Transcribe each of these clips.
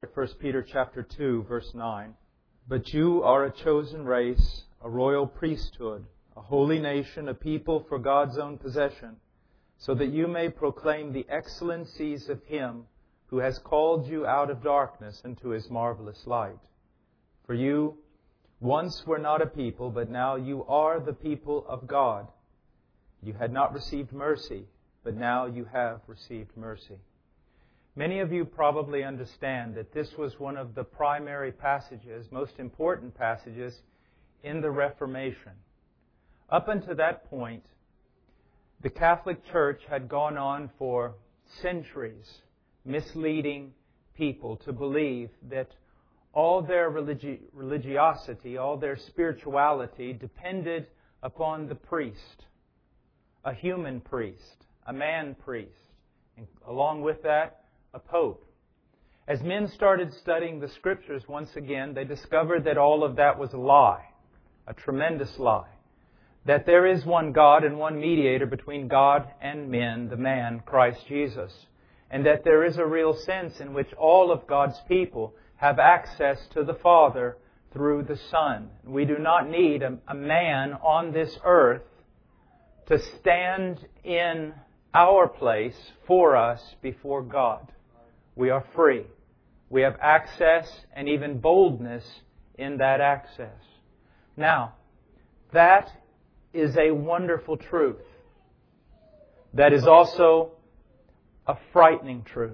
1 Peter chapter 2, verse 9. But you are a chosen race, a royal priesthood, a holy nation, a people for God's own possession, so that you may proclaim the excellencies of Him who has called you out of darkness into His marvelous light. For you once were not a people, but now you are the people of God. You had not received mercy, but now you have received mercy. Many of you probably understand that this was one of the primary passages, most important passages, in the Reformation. Up until that point, the Catholic Church had gone on for centuries misleading people to believe that all their religiosity, all their spirituality depended upon the priest, a human priest, a man priest, and along with that, a pope. As men started studying the Scriptures once again, they discovered that all of that was a lie, a tremendous lie. That there is one God and one mediator between God and men, the man, Christ Jesus. And that there is a real sense in which all of God's people have access to the Father through the Son. We do not need a man on this earth to stand in our place for us before God. We are free. We have access and even boldness in that access. Now, that is a wonderful truth. That is also a frightening truth,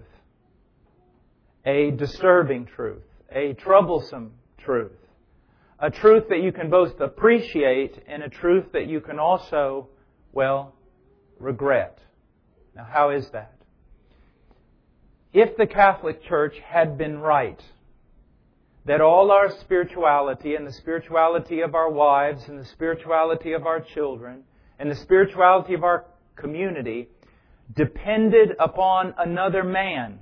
a disturbing truth, a troublesome truth, a truth that you can both appreciate and a truth that you can also, regret. Now, how is that? If the Catholic Church had been right, that all our spirituality and the spirituality of our wives and the spirituality of our children and the spirituality of our community depended upon another man,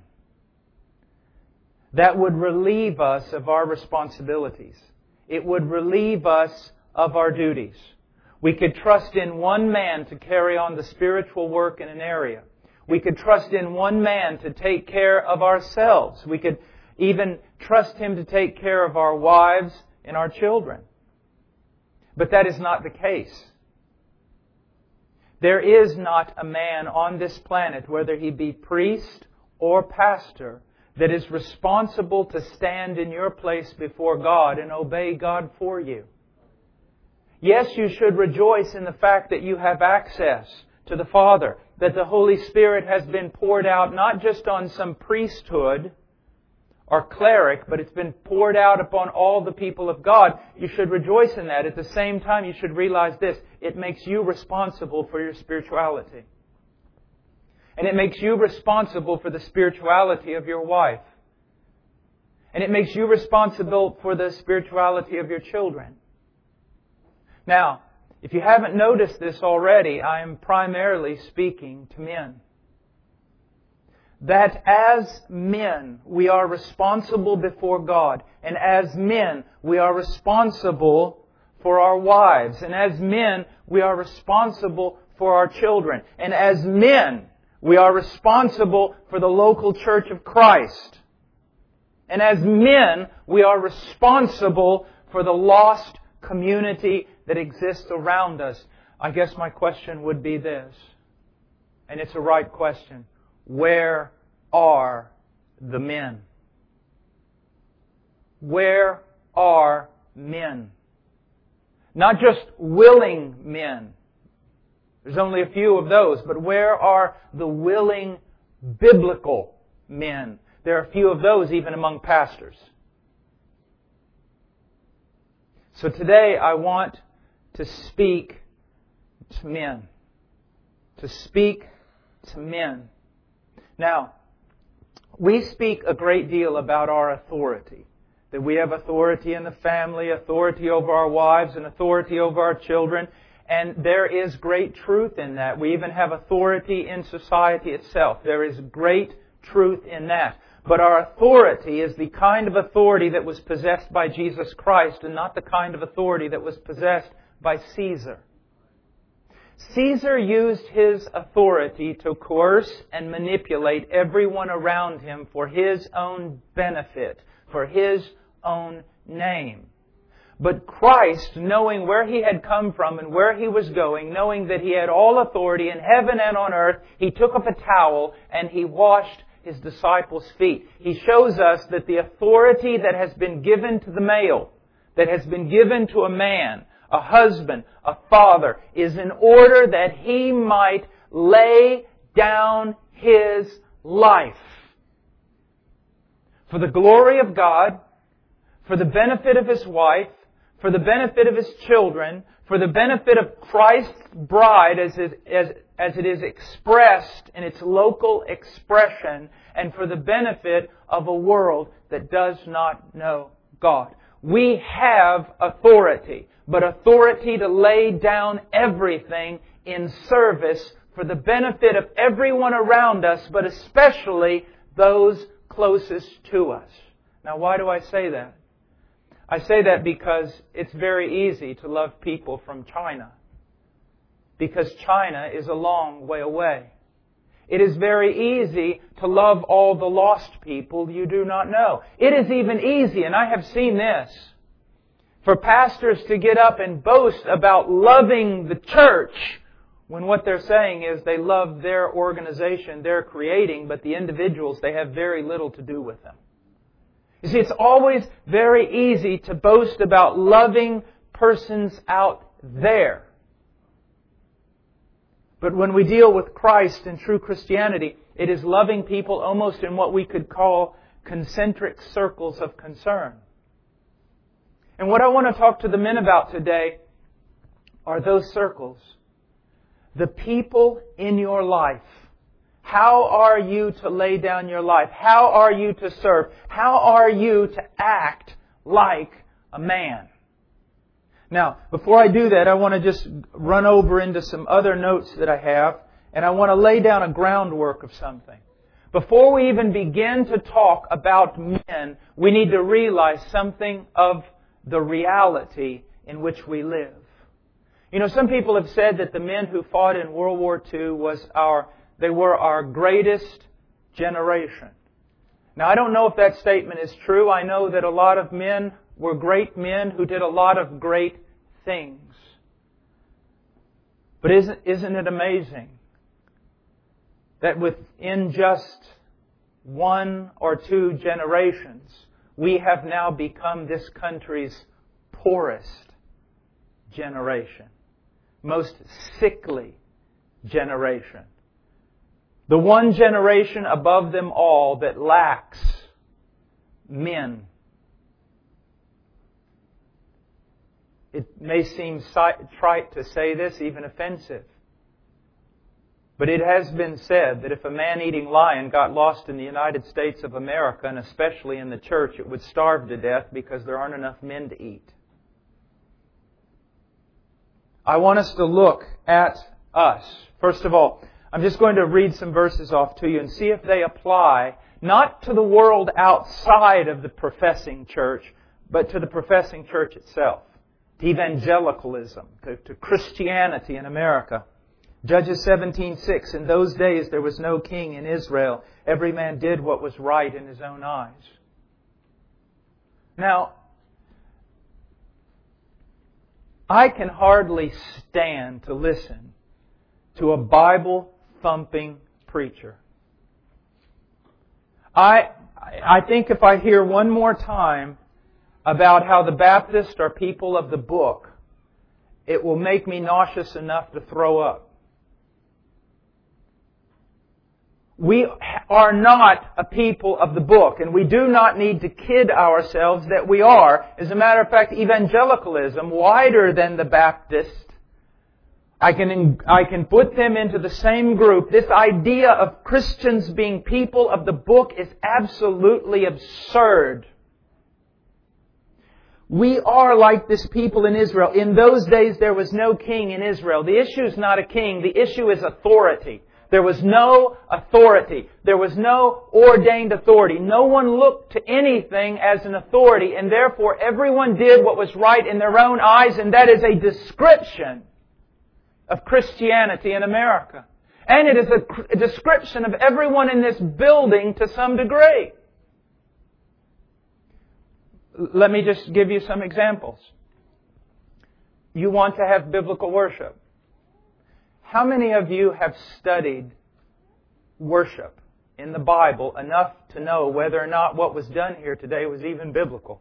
that would relieve us of our responsibilities. It would relieve us of our duties. We could trust in one man to carry on the spiritual work in an area. We could trust in one man to take care of ourselves. We could even trust Him to take care of our wives and our children. But that is not the case. There is not a man on this planet, whether he be priest or pastor, that is responsible to stand in your place before God and obey God for you. Yes, you should rejoice in the fact that you have access to the Father, that the Holy Spirit has been poured out not just on some priesthood or cleric, but it's been poured out upon all the people of God. You should rejoice in that. At the same time, you should realize this: it makes you responsible for your spirituality. And it makes you responsible for the spirituality of your wife. And it makes you responsible for the spirituality of your children. Now, if you haven't noticed this already, I am primarily speaking to men. That as men, we are responsible before God. And as men, we are responsible for our wives. And as men, we are responsible for our children. And as men, we are responsible for the local church of Christ. And as men, we are responsible for the lost community that exists around us. I guess my question would be this, and it's a right question: where are the men? Where are men? Not just willing men. There's only a few of those, but where are the willing biblical men? There are a few of those even among pastors. So today I want to speak to men. To speak to men. Now, we speak a great deal about our authority. That we have authority in the family, authority over our wives, and authority over our children. And there is great truth in that. We even have authority in society itself. There is great truth in that. But our authority is the kind of authority that was possessed by Jesus Christ and not the kind of authority that was possessed by Caesar. Caesar used his authority to coerce and manipulate everyone around him for his own benefit, for his own name. But Christ, knowing where He had come from and where He was going, knowing that He had all authority in heaven and on earth, He took up a towel and He washed His disciples' feet. He shows us that the authority that has been given to the male, that has been given to a man, a husband, a father, is in order that he might lay down his life for the glory of God, for the benefit of his wife, for the benefit of his children, for the benefit of Christ's bride as it is expressed in its local expression, and for the benefit of a world that does not know God. We have authority, but authority to lay down everything in service for the benefit of everyone around us, but especially those closest to us. Now, why do I say that? I say that because it's very easy to love people from China, because China is a long way away. It is very easy to love all the lost people you do not know. It is even easy, and I have seen this, for pastors to get up and boast about loving the church when what they're saying is they love their organization they're creating, but the individuals, they have very little to do with them. You see, it's always very easy to boast about loving persons out there. But when we deal with Christ and true Christianity, it is loving people almost in what we could call concentric circles of concern. And what I want to talk to the men about today are those circles. The people in your life. How are you to lay down your life? How are you to serve? How are you to act like a man? Now, before I do that, I want to just run over into some other notes that I have, and I want to lay down a groundwork of something. Before we even begin to talk about men, we need to realize something of the reality in which we live. You know, some people have said that the men who fought in World War II were our greatest generation. Now, I don't know if that statement is true. I know that a lot of men were great men who did a lot of great things. But isn't it amazing that within just one or two generations, we have now become this country's poorest generation, most sickly generation. The one generation above them all that lacks men. It may seem trite to say this, even offensive. But it has been said that if a man-eating lion got lost in the United States of America, and especially in the church, it would starve to death because there aren't enough men to eat. I want us to look at us. First of all, I'm just going to read some verses off to you and see if they apply not to the world outside of the professing church, but to the professing church itself, to evangelicalism, to Christianity in America. Judges 17:6, in those days there was no king in Israel. Every man did what was right in his own eyes. Now, I can hardly stand to listen to a Bible-thumping preacher. I think if I hear one more time about how the Baptists are people of the book, it will make me nauseous enough to throw up. We are not a people of the book, and we do not need to kid ourselves that we are. As a matter of fact, evangelicalism, wider than the Baptist, I can put them into the same group. This idea of Christians being people of the book is absolutely absurd. We are like this people in Israel. In those days, there was no king in Israel. The issue is not a king. The issue is authority. There was no authority. There was no ordained authority. No one looked to anything as an authority, and therefore everyone did what was right in their own eyes, and that is a description of Christianity in America. And it is a description of everyone in this building to some degree. Let me just give you some examples. You want to have biblical worship. How many of you have studied worship in the Bible enough to know whether or not what was done here today was even biblical?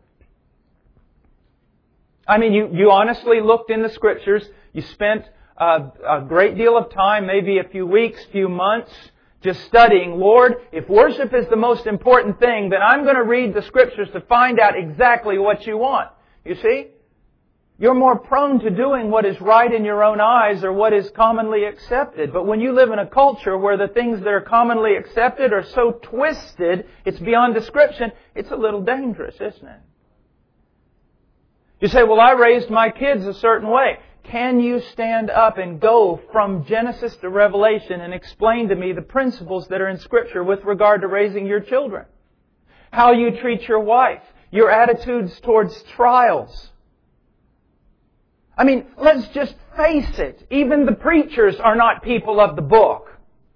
I mean, you honestly looked in the Scriptures. You spent a great deal of time, maybe a few weeks, few months, just studying, Lord, if worship is the most important thing, then I'm going to read the Scriptures to find out exactly what you want. You see? You're more prone to doing what is right in your own eyes or what is commonly accepted. But when you live in a culture where the things that are commonly accepted are so twisted, it's beyond description, it's a little dangerous, isn't it? You say, well, I raised my kids a certain way. Can you stand up and go from Genesis to Revelation and explain to me the principles that are in Scripture with regard to raising your children? How you treat your wife, your attitudes towards trials. I mean, let's just face it. Even the preachers are not people of the book.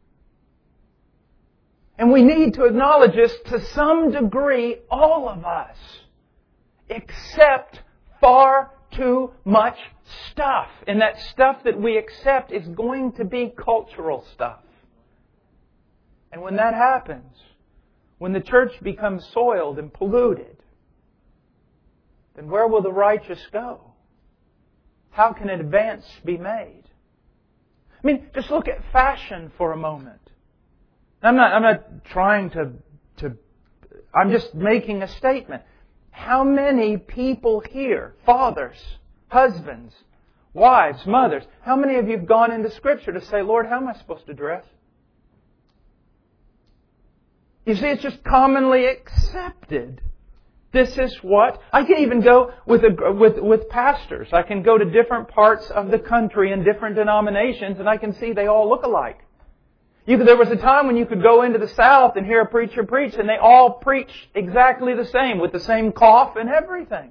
And we need to acknowledge this to some degree, all of us accept far too much stuff. And that stuff that we accept is going to be cultural stuff. And when that happens, when the church becomes soiled and polluted, then where will the righteous go? How can an advance be made? I mean, just look at fashion for a moment. I'm not trying to I'm just making a statement. How many people here, fathers, husbands, wives, mothers, how many of you have gone into Scripture to say, Lord, how am I supposed to dress? You see, it's just commonly accepted. This is what... I can even go with pastors. I can go to different parts of the country and different denominations and I can see they all look alike. There was a time when you could go into the South and hear a preacher preach and they all preach exactly the same with the same cough and everything.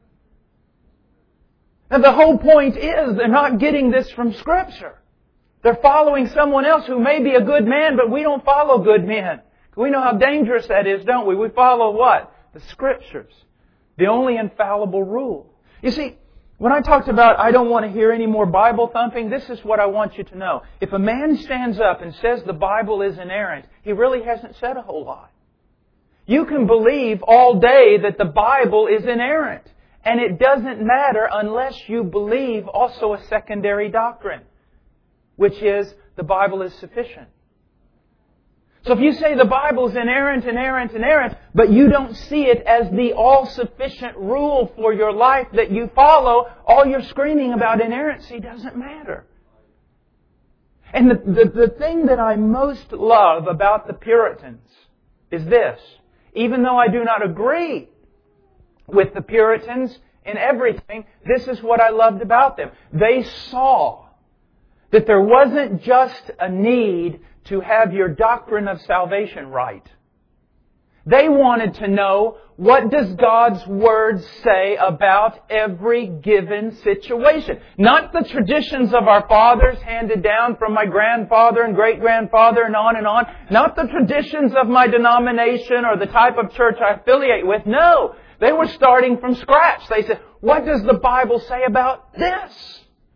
And the whole point is they're not getting this from Scripture. They're following someone else who may be a good man, but we don't follow good men. We know how dangerous that is, don't we? We follow what? The Scriptures. The only infallible rule. You see, when I talked about I don't want to hear any more Bible thumping, this is what I want you to know. If a man stands up and says the Bible is inerrant, he really hasn't said a whole lot. You can believe all day that the Bible is inerrant. And it doesn't matter unless you believe also a secondary doctrine, which is the Bible is sufficient. So if you say the Bible is inerrant, but you don't see it as the all-sufficient rule for your life that you follow, all you're screaming about inerrancy doesn't matter. And the thing that I most love about the Puritans is this. Even though I do not agree with the Puritans in everything, this is what I loved about them. They saw that there wasn't just a need to have your doctrine of salvation right. They wanted to know, what does God's Word say about every given situation? Not the traditions of our fathers handed down from my grandfather and great-grandfather and on and on. Not the traditions of my denomination or the type of church I affiliate with. No, they were starting from scratch. They said, what does the Bible say about this?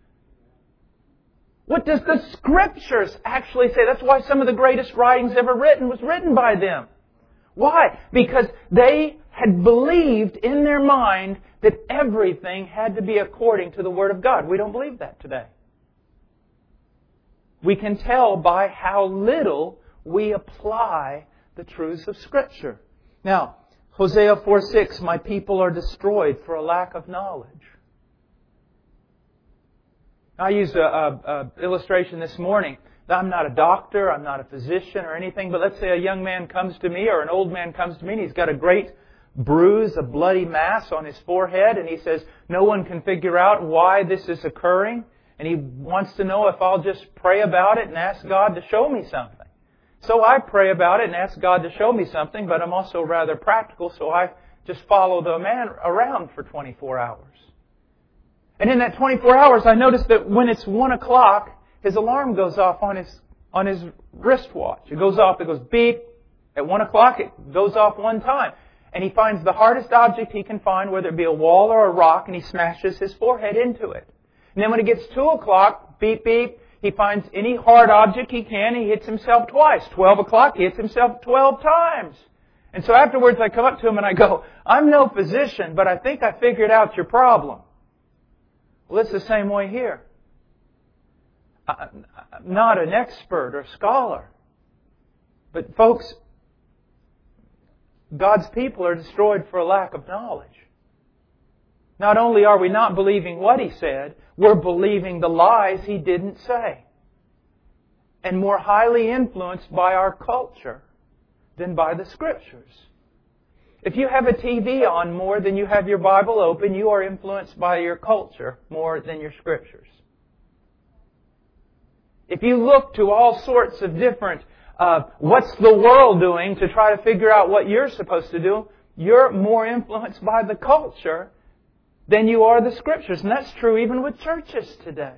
What does the Scriptures actually say? That's why some of the greatest writings ever written was written by them. Why? Because they had believed in their mind that everything had to be according to the Word of God. We don't believe that today. We can tell by how little we apply the truths of Scripture. Now, Hosea 4:6, my people are destroyed for a lack of knowledge. I used an illustration this morning. I'm not a doctor, I'm not a physician or anything, but let's say a young man comes to me or an old man comes to me and he's got a great bruise, a bloody mass on his forehead, and he says, no one can figure out why this is occurring, and he wants to know if I'll just pray about it and ask God to show me something. So I pray about it and ask God to show me something, but I'm also rather practical, so I just follow the man around for 24 hours. And in that 24 hours, I noticed that when it's 1 o'clock, his alarm goes off on his wristwatch. It goes off, it goes beep. At 1 o'clock, it goes off one time. And he finds the hardest object he can find, whether it be a wall or a rock, and he smashes his forehead into it. And then when it gets 2 o'clock, beep, beep, he finds any hard object he can, he hits himself twice. 12 o'clock, he hits himself 12 times. And so afterwards I come up to him and I go, I'm no physician, but I think I figured out your problem. Well, it's the same way here. I'm not an expert or scholar. But folks, God's people are destroyed for a lack of knowledge. Not only are we not believing what He said, we're believing the lies He didn't say. And more highly influenced by our culture than by the Scriptures. If you have a TV on more than you have your Bible open, you are influenced by your culture more than your Scriptures. If you look to all sorts of different, what's the world doing to try to figure out what you're supposed to do, you're more influenced by the culture than you are the Scriptures. And that's true even with churches today.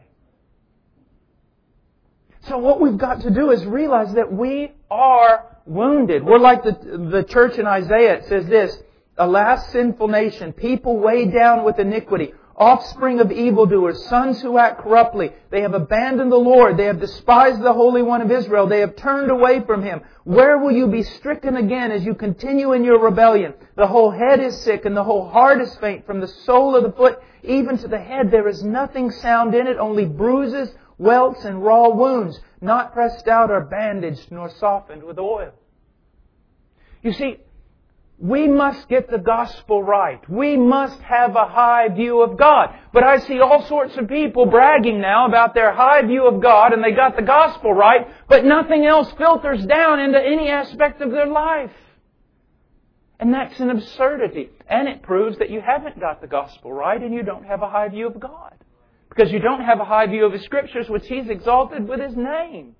So what we've got to do is realize that we are wounded. We're like the church in Isaiah. It says this, Alas, sinful nation, people weighed down with iniquity, offspring of evildoers, sons who act corruptly. They have abandoned the Lord. They have despised the Holy One of Israel. They have turned away from Him. Where will you be stricken again as you continue in your rebellion? The whole head is sick and the whole heart is faint. From the sole of the foot even to the head there is nothing sound in it, only bruises, welts, and raw wounds, not pressed out or bandaged nor softened with oil. You see, we must get the gospel right. We must have a high view of God. But I see all sorts of people bragging now about their high view of God and they got the gospel right, but nothing else filters down into any aspect of their life. And that's an absurdity. And it proves that you haven't got the gospel right and you don't have a high view of God. Because you don't have a high view of His Scriptures, which He's exalted with His name.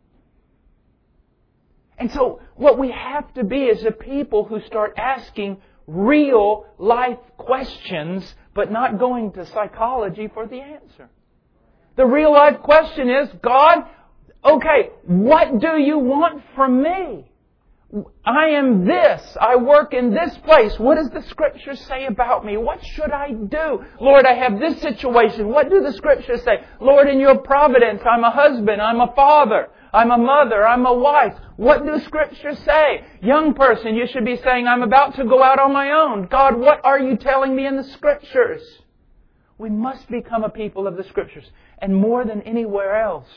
And so what we have to be is a people who start asking real life questions, but not going to psychology for the answer. The real life question is, God, okay, what do you want from me? I am this. I work in this place. What does the Scripture say about me? What should I do? Lord, I have this situation. What do the Scriptures say? Lord, in your providence, I'm a husband. I'm a father. I'm a mother. I'm a wife. What do Scriptures say? Young person, you should be saying, I'm about to go out on my own. God, what are you telling me in the Scriptures? We must become a people of the Scriptures. And more than anywhere else,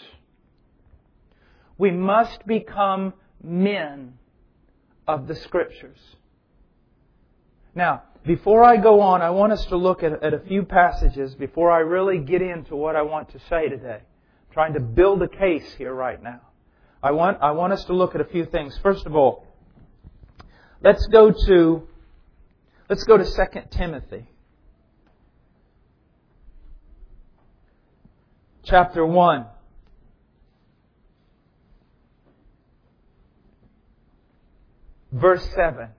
we must become men of the Scriptures. Now, before I go on, I want us to look at a few passages before I really get into what I want to say today. I'm trying to build a case here right now. I want us to look at a few things. First of all, let's go to 2 Timothy. Chapter 1. Verse 7.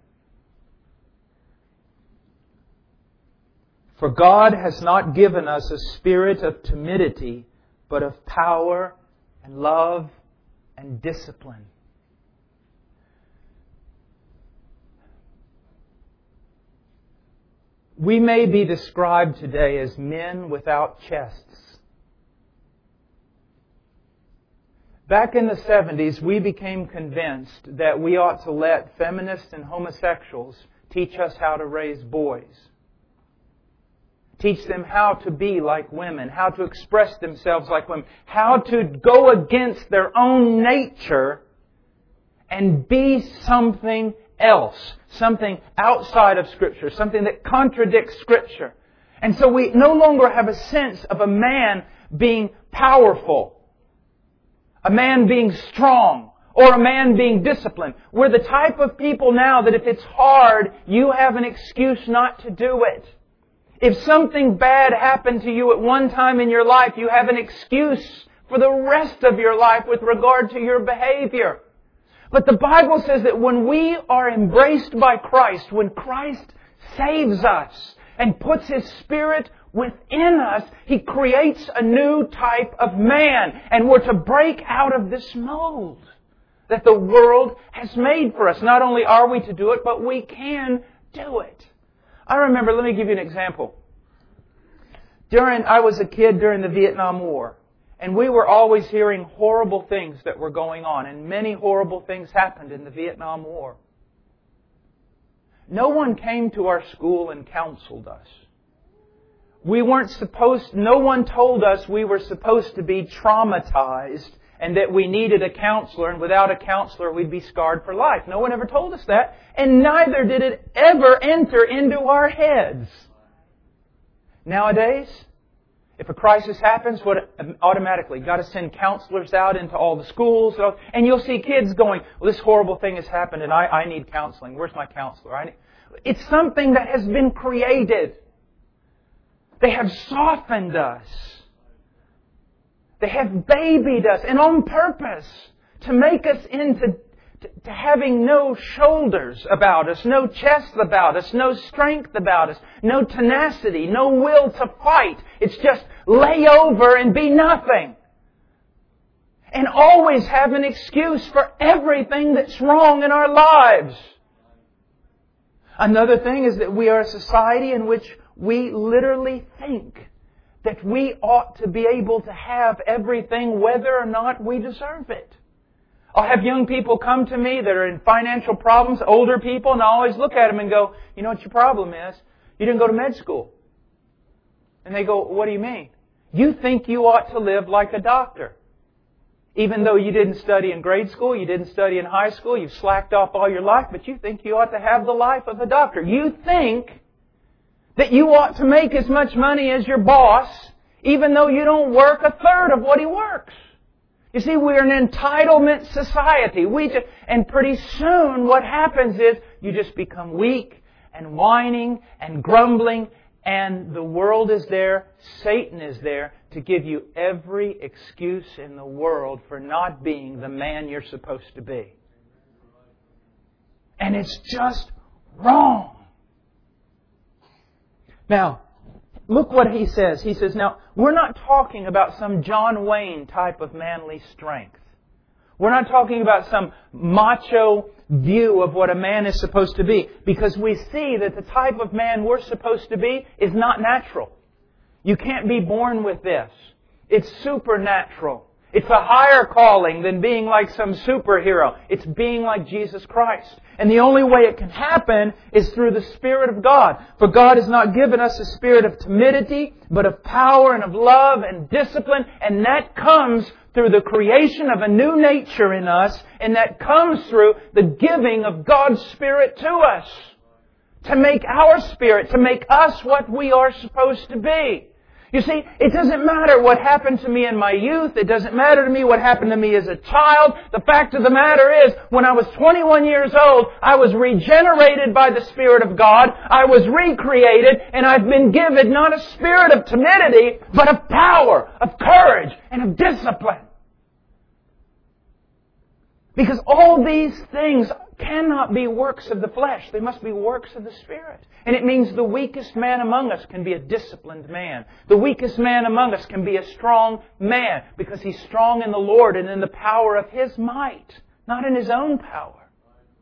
For God has not given us a spirit of timidity, but of power and love and discipline. We may be described today as men without chests. Back in the 70s, we became convinced that we ought to let feminists and homosexuals teach us how to raise boys. Teach them how to be like women, how to express themselves like women, how to go against their own nature and be something else, something outside of Scripture, something that contradicts Scripture. And so we no longer have a sense of a man being powerful, a man being strong, or a man being disciplined. We're the type of people now that if it's hard, you have an excuse not to do it. If something bad happened to you at one time in your life, you have an excuse for the rest of your life with regard to your behavior. But the Bible says that when we are embraced by Christ, when Christ saves us, and puts His Spirit within us, He creates a new type of man. And we're to break out of this mold that the world has made for us. Not only are we to do it, but we can do it. I remember, let me give you an example. I was a kid during the Vietnam War, and we were always hearing horrible things that were going on, and many horrible things happened in the Vietnam War. No one came to our school and counseled us. No one told us we were supposed to be traumatized and that we needed a counselor, and without a counselor we'd be scarred for life. No one ever told us that, and neither did it ever enter into our heads. Nowadays, if a crisis happens, automatically got to send counselors out into all the schools, and you'll see kids going, well, this horrible thing has happened and I need counseling. Where's my counselor? It's something that has been created. They have softened us. They have babied us, and on purpose, to make us into to having no shoulders about us, no chest about us, no strength about us, no tenacity, no will to fight. It's just lay over and be nothing. And always have an excuse for everything that's wrong in our lives. Another thing is that we are a society in which we literally think that we ought to be able to have everything whether or not we deserve it. I'll have young people come to me that are in financial problems, older people, and I always look at them and go, you know what your problem is? You didn't go to med school. And they go, what do you mean? You think you ought to live like a doctor. Even though you didn't study in grade school, you didn't study in high school, you've slacked off all your life, but you think you ought to have the life of a doctor. You think that you ought to make as much money as your boss, even though you don't work a third of what he works. You see, we're an entitlement society. And pretty soon what happens is you just become weak and whining and grumbling, and the world is there, Satan is there to give you every excuse in the world for not being the man you're supposed to be. And it's just wrong. Now, look what he says. He says, now, we're not talking about some John Wayne type of manly strength. We're not talking about some macho view of what a man is supposed to be, because we see that the type of man we're supposed to be is not natural. You can't be born with this. It's supernatural. It's a higher calling than being like some superhero. It's being like Jesus Christ. And the only way it can happen is through the Spirit of God. For God has not given us a spirit of timidity, but of power and of love and discipline. And that comes through the creation of a new nature in us. And that comes through the giving of God's Spirit to us. To make our spirit, to make us what we are supposed to be. You see, it doesn't matter what happened to me in my youth. It doesn't matter to me what happened to me as a child. The fact of the matter is, when I was 21 years old, I was regenerated by the Spirit of God. I was recreated, and I've been given not a spirit of timidity, but of power, of courage, and of discipline. Because all these things cannot be works of the flesh. They must be works of the Spirit. And it means the weakest man among us can be a disciplined man. The weakest man among us can be a strong man because he's strong in the Lord and in the power of His might, not in his own power.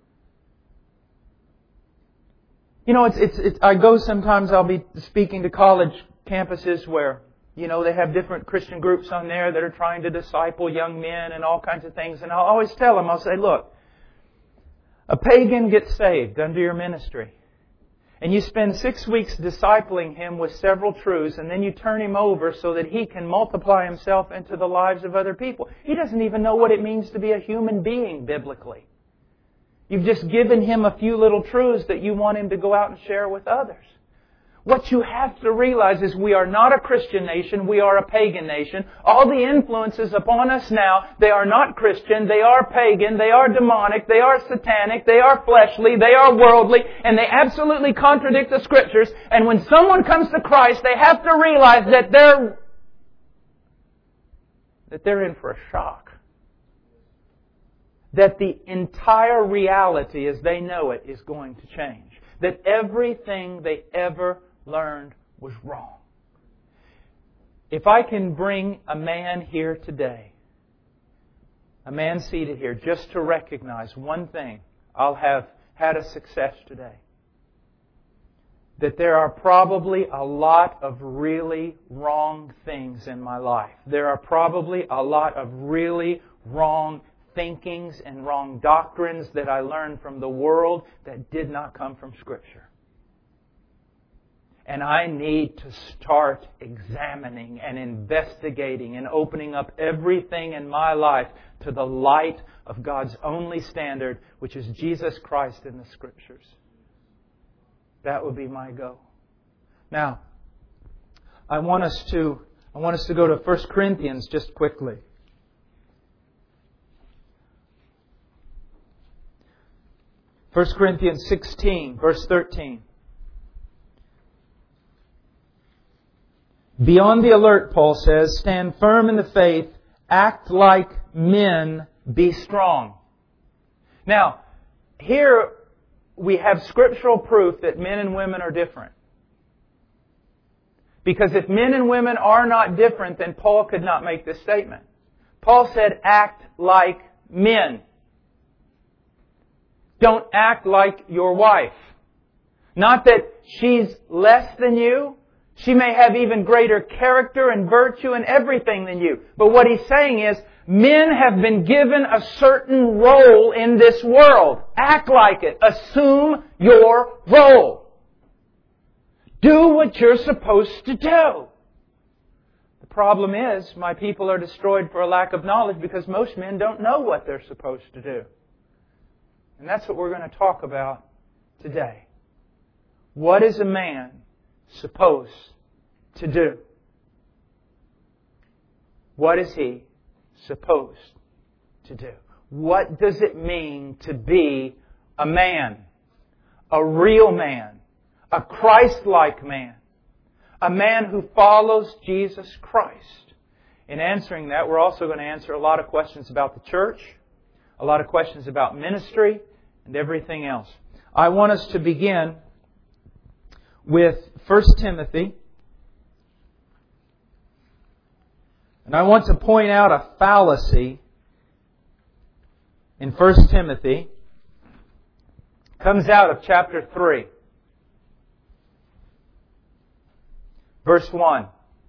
You know, I go sometimes, I'll be speaking to college campuses where, you know, they have different Christian groups on there that are trying to disciple young men and all kinds of things. And I'll always tell them, I'll say, look, a pagan gets saved under your ministry. And you spend 6 weeks discipling him with several truths, and then you turn him over so that he can multiply himself into the lives of other people. He doesn't even know what it means to be a human being biblically. You've just given him a few little truths that you want him to go out and share with others. What you have to realize is we are not a Christian nation, we are a pagan nation. All the influences upon us now, they are not Christian, they are pagan, they are demonic, they are satanic, they are fleshly, they are worldly, and they absolutely contradict the Scriptures. And when someone comes to Christ, they have to realize that they're in for a shock. That the entire reality as they know it is going to change. That everything they ever learned was wrong. If I can bring a man here today, a man seated here, just to recognize one thing, I'll have had a success today. That there are probably a lot of really wrong things in my life. There are probably a lot of really wrong thinkings and wrong doctrines that I learned from the world that did not come from Scripture. And I need to start examining and investigating and opening up everything in my life to the light of God's only standard, which is Jesus Christ in the Scriptures. That would be my goal. Now, I want us to go to 1 Corinthians just quickly. 1 Corinthians 16, verse 13. Be on the alert, Paul says. Stand firm in the faith. Act like men. Be strong. Now, here we have scriptural proof that men and women are different. Because if men and women are not different, then Paul could not make this statement. Paul said, act like men. Don't act like your wife. Not that she's less than you. She may have even greater character and virtue and everything than you. But what he's saying is, men have been given a certain role in this world. Act like it. Assume your role. Do what you're supposed to do. The problem is, my people are destroyed for a lack of knowledge because most men don't know what they're supposed to do. And that's what we're going to talk about today. What is a man supposed to do? What is he supposed to do? What does it mean to be a man? A real man. A Christ-like man. A man who follows Jesus Christ. In answering that, we're also going to answer a lot of questions about the church, a lot of questions about ministry, and everything else. I want us to begin with 1 Timothy. And I want to point out a fallacy in 1 Timothy. It comes out of chapter 3. Verse 1.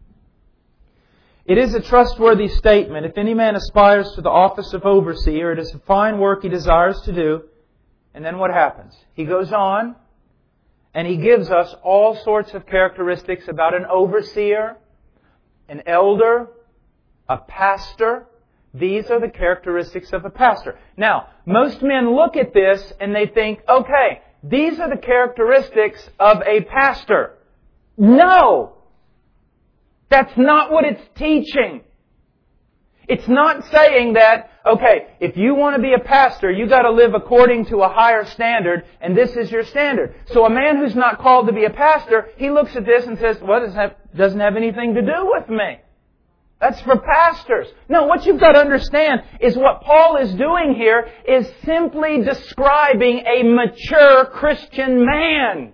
It is a trustworthy statement. If any man aspires to the office of overseer, it is a fine work he desires to do. And then what happens? He goes on and he gives us all sorts of characteristics about an overseer, an elder, a pastor. These are the characteristics of a pastor. Now, most men look at this and they think, okay, these are the characteristics of a pastor. No! That's not what it's teaching. It's not saying that, okay, if you want to be a pastor, you got to live according to a higher standard, and this is your standard. So a man who's not called to be a pastor, he looks at this and says, well, this doesn't have anything to do with me. That's for pastors. No, what you've got to understand is what Paul is doing here is simply describing a mature Christian man.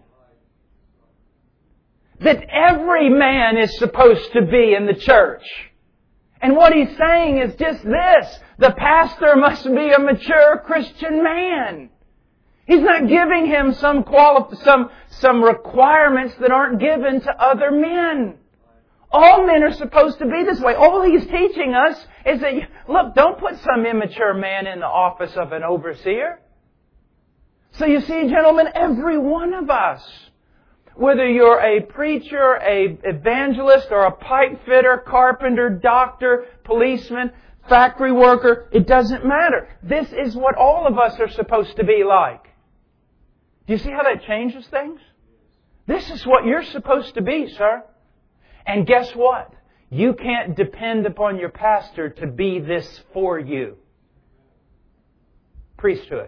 That every man is supposed to be in the church. And what he's saying is just this. The pastor must be a mature Christian man. He's not giving him some requirements that aren't given to other men. All men are supposed to be this way. All he's teaching us is that, look, don't put some immature man in the office of an overseer. So you see, gentlemen, every one of us, whether you're a preacher, a evangelist, or a pipe fitter, carpenter, doctor, policeman, factory worker, it doesn't matter. This is what all of us are supposed to be like. Do you see how that changes things? This is what you're supposed to be, sir. And guess what? You can't depend upon your pastor to be this for you. Priesthood.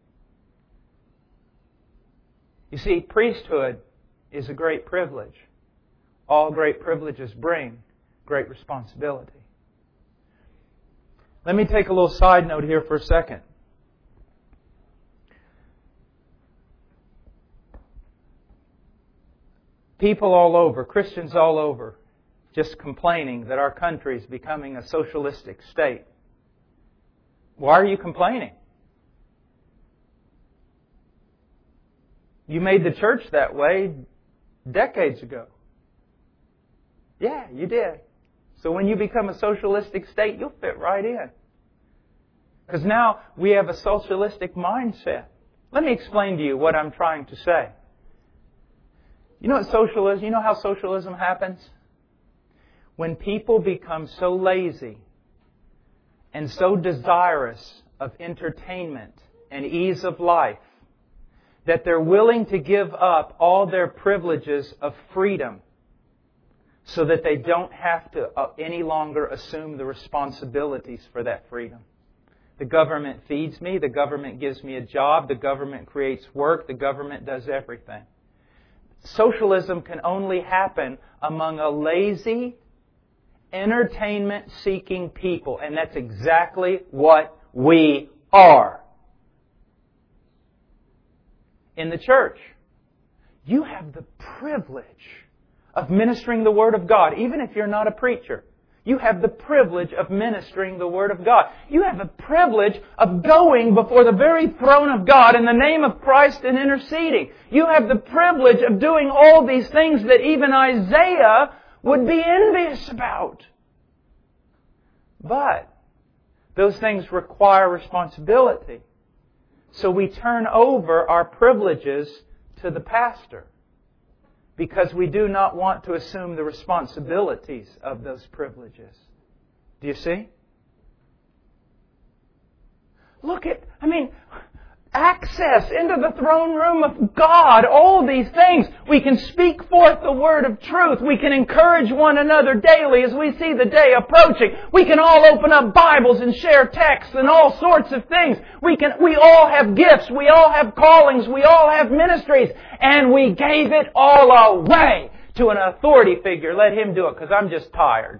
You see, priesthood is a great privilege. All great privileges bring great responsibility. Let me take a little side note here for a second. people all over, Christians all over, just complaining that our country is becoming a socialistic state. Why are you complaining? You made the church that way decades ago. Yeah, you did. So when you become a socialistic state, you'll fit right in. Because now we have a socialistic mindset. Let me explain to you what I'm trying to say. You know what socialism, you know how socialism happens? When people become so lazy and so desirous of entertainment and ease of life that they're willing to give up all their privileges of freedom so that they don't have to any longer assume the responsibilities for that freedom. The government feeds me, the government gives me a job, the government creates work, the government does everything. Socialism can only happen among a lazy, entertainment-seeking people, and that's exactly what we are. In the church, you have the privilege of ministering the Word of God, even if you're not a preacher. You have the privilege of ministering the Word of God. You have the privilege of going before the very throne of God in the name of Christ and interceding. You have the privilege of doing all these things that even Isaiah would be envious about. But those things require responsibility. So we turn over our privileges to the pastor because we do not want to assume the responsibilities of those privileges. Do you see? Look at, access into the throne room of God, all these things. We can speak forth the word of truth. We can encourage one another daily as we see the day approaching. We can all open up Bibles and share texts and all sorts of things. We all have gifts. We all have callings. We all have ministries. And we gave it all away to an authority figure. Let him do it because I'm just tired.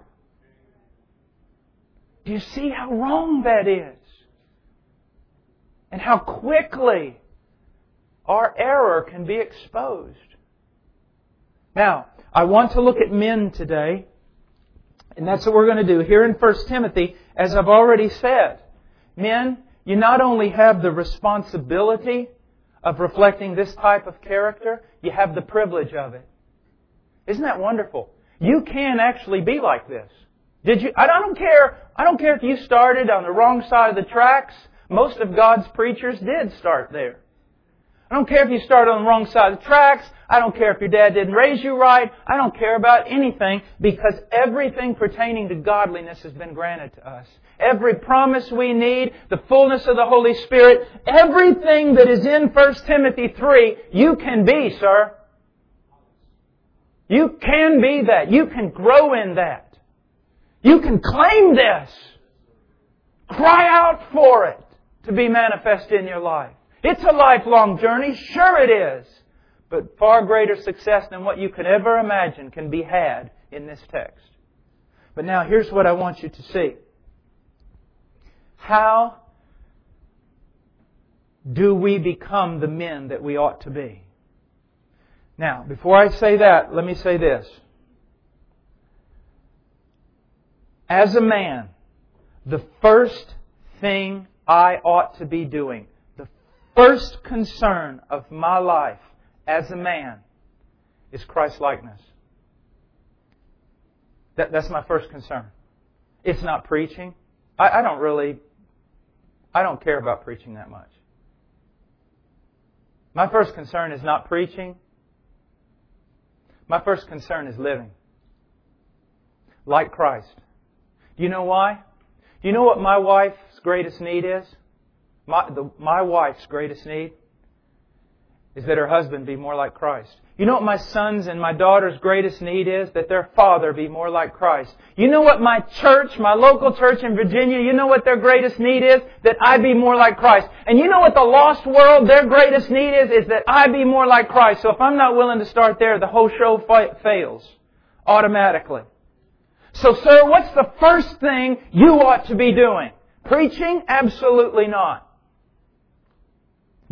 Do you see how wrong that is? And how quickly our error can be exposed. Now, I want to look at men today. And that's what we're going to do. Here in 1 Timothy, as I've already said, men, you not only have the responsibility of reflecting this type of character, you have the privilege of it. Isn't that wonderful? You can actually be like this. I don't care if you started on the wrong side of the tracks. Most of God's preachers did start there. I don't care if you started on the wrong side of the tracks. I don't care if your dad didn't raise you right. I don't care about anything because everything pertaining to godliness has been granted to us. Every promise we need, the fullness of the Holy Spirit, everything that is in 1 Timothy 3, you can be, sir. You can be that. You can grow in that. You can claim this. Cry out for it to be manifest in your life. It's a lifelong journey, sure it is. But far greater success than what you could ever imagine can be had in this text. But now here's what I want you to see. How do we become the men that we ought to be? Now, before I say that, let me say this. As a man, the first thing I ought to be doing, the first concern of my life as a man is Christ-likeness. That's my first concern. It's not preaching. I don't care about preaching that much. My first concern is not preaching. My first concern is living like Christ. Do you know why? Do you know what my wife's greatest need is? My wife's greatest need is that her husband be more like Christ. You know what my son's and my daughter's greatest need is? That their father be more like Christ. You know what my church, my local church in Virginia, you know what their greatest need is? That I be more like Christ. And you know what the lost world, their greatest need is that I be more like Christ. So if I'm not willing to start there, the whole show fails automatically. So, sir, what's the first thing you ought to be doing? Preaching? Absolutely not.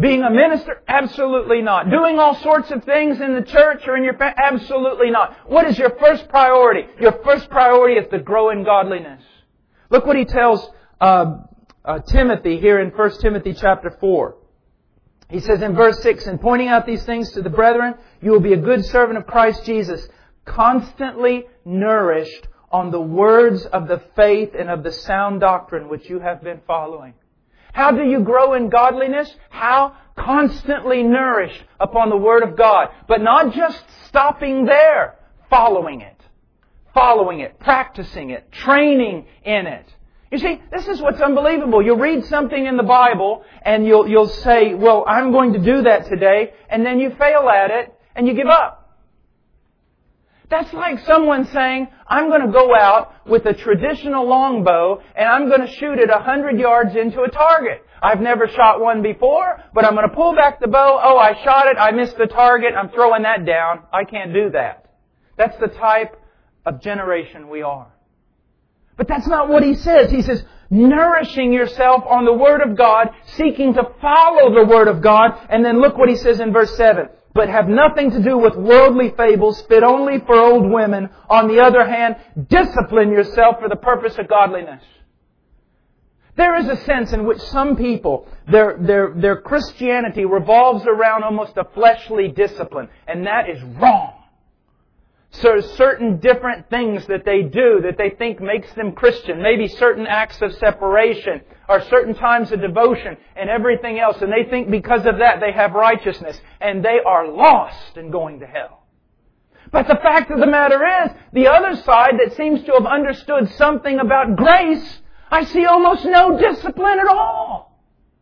Being a minister? Absolutely not. Doing all sorts of things in the church or in your family? Absolutely not. What is your first priority? Your first priority is to grow in godliness. Look what he tells Timothy here in 1 Timothy chapter 4. He says in verse 6, "In pointing out these things to the brethren, you will be a good servant of Christ Jesus, constantly nourished on the words of the faith and of the sound doctrine which you have been following." How do you grow in godliness? How? Constantly nourished upon the Word of God. But not just stopping there. Following it, practicing it, training in it. You see, this is what's unbelievable. You'll read something in the Bible and you'll say, well, I'm going to do that today, and then you fail at it and you give up. That's like someone saying, I'm going to go out with a traditional longbow and I'm going to shoot it 100 yards into a target. I've never shot one before, but I'm going to pull back the bow. Oh, I shot it. I missed the target. I'm throwing that down. I can't do that. That's the type of generation we are. But that's not what he says. He says, nourishing yourself on the Word of God, seeking to follow the Word of God. And then look what he says in verse 7. "But have nothing to do with worldly fables, fit only for old women. On the other hand, discipline yourself for the purpose of godliness." There is a sense in which some people, their Christianity revolves around almost a fleshly discipline. And that is wrong. So certain different things that they do that they think makes them Christian. Maybe certain acts of separation or certain times of devotion and everything else. And they think because of that they have righteousness. And they are lost and going to hell. But the fact of the matter is, the other side that seems to have understood something about grace, I see almost no discipline at all.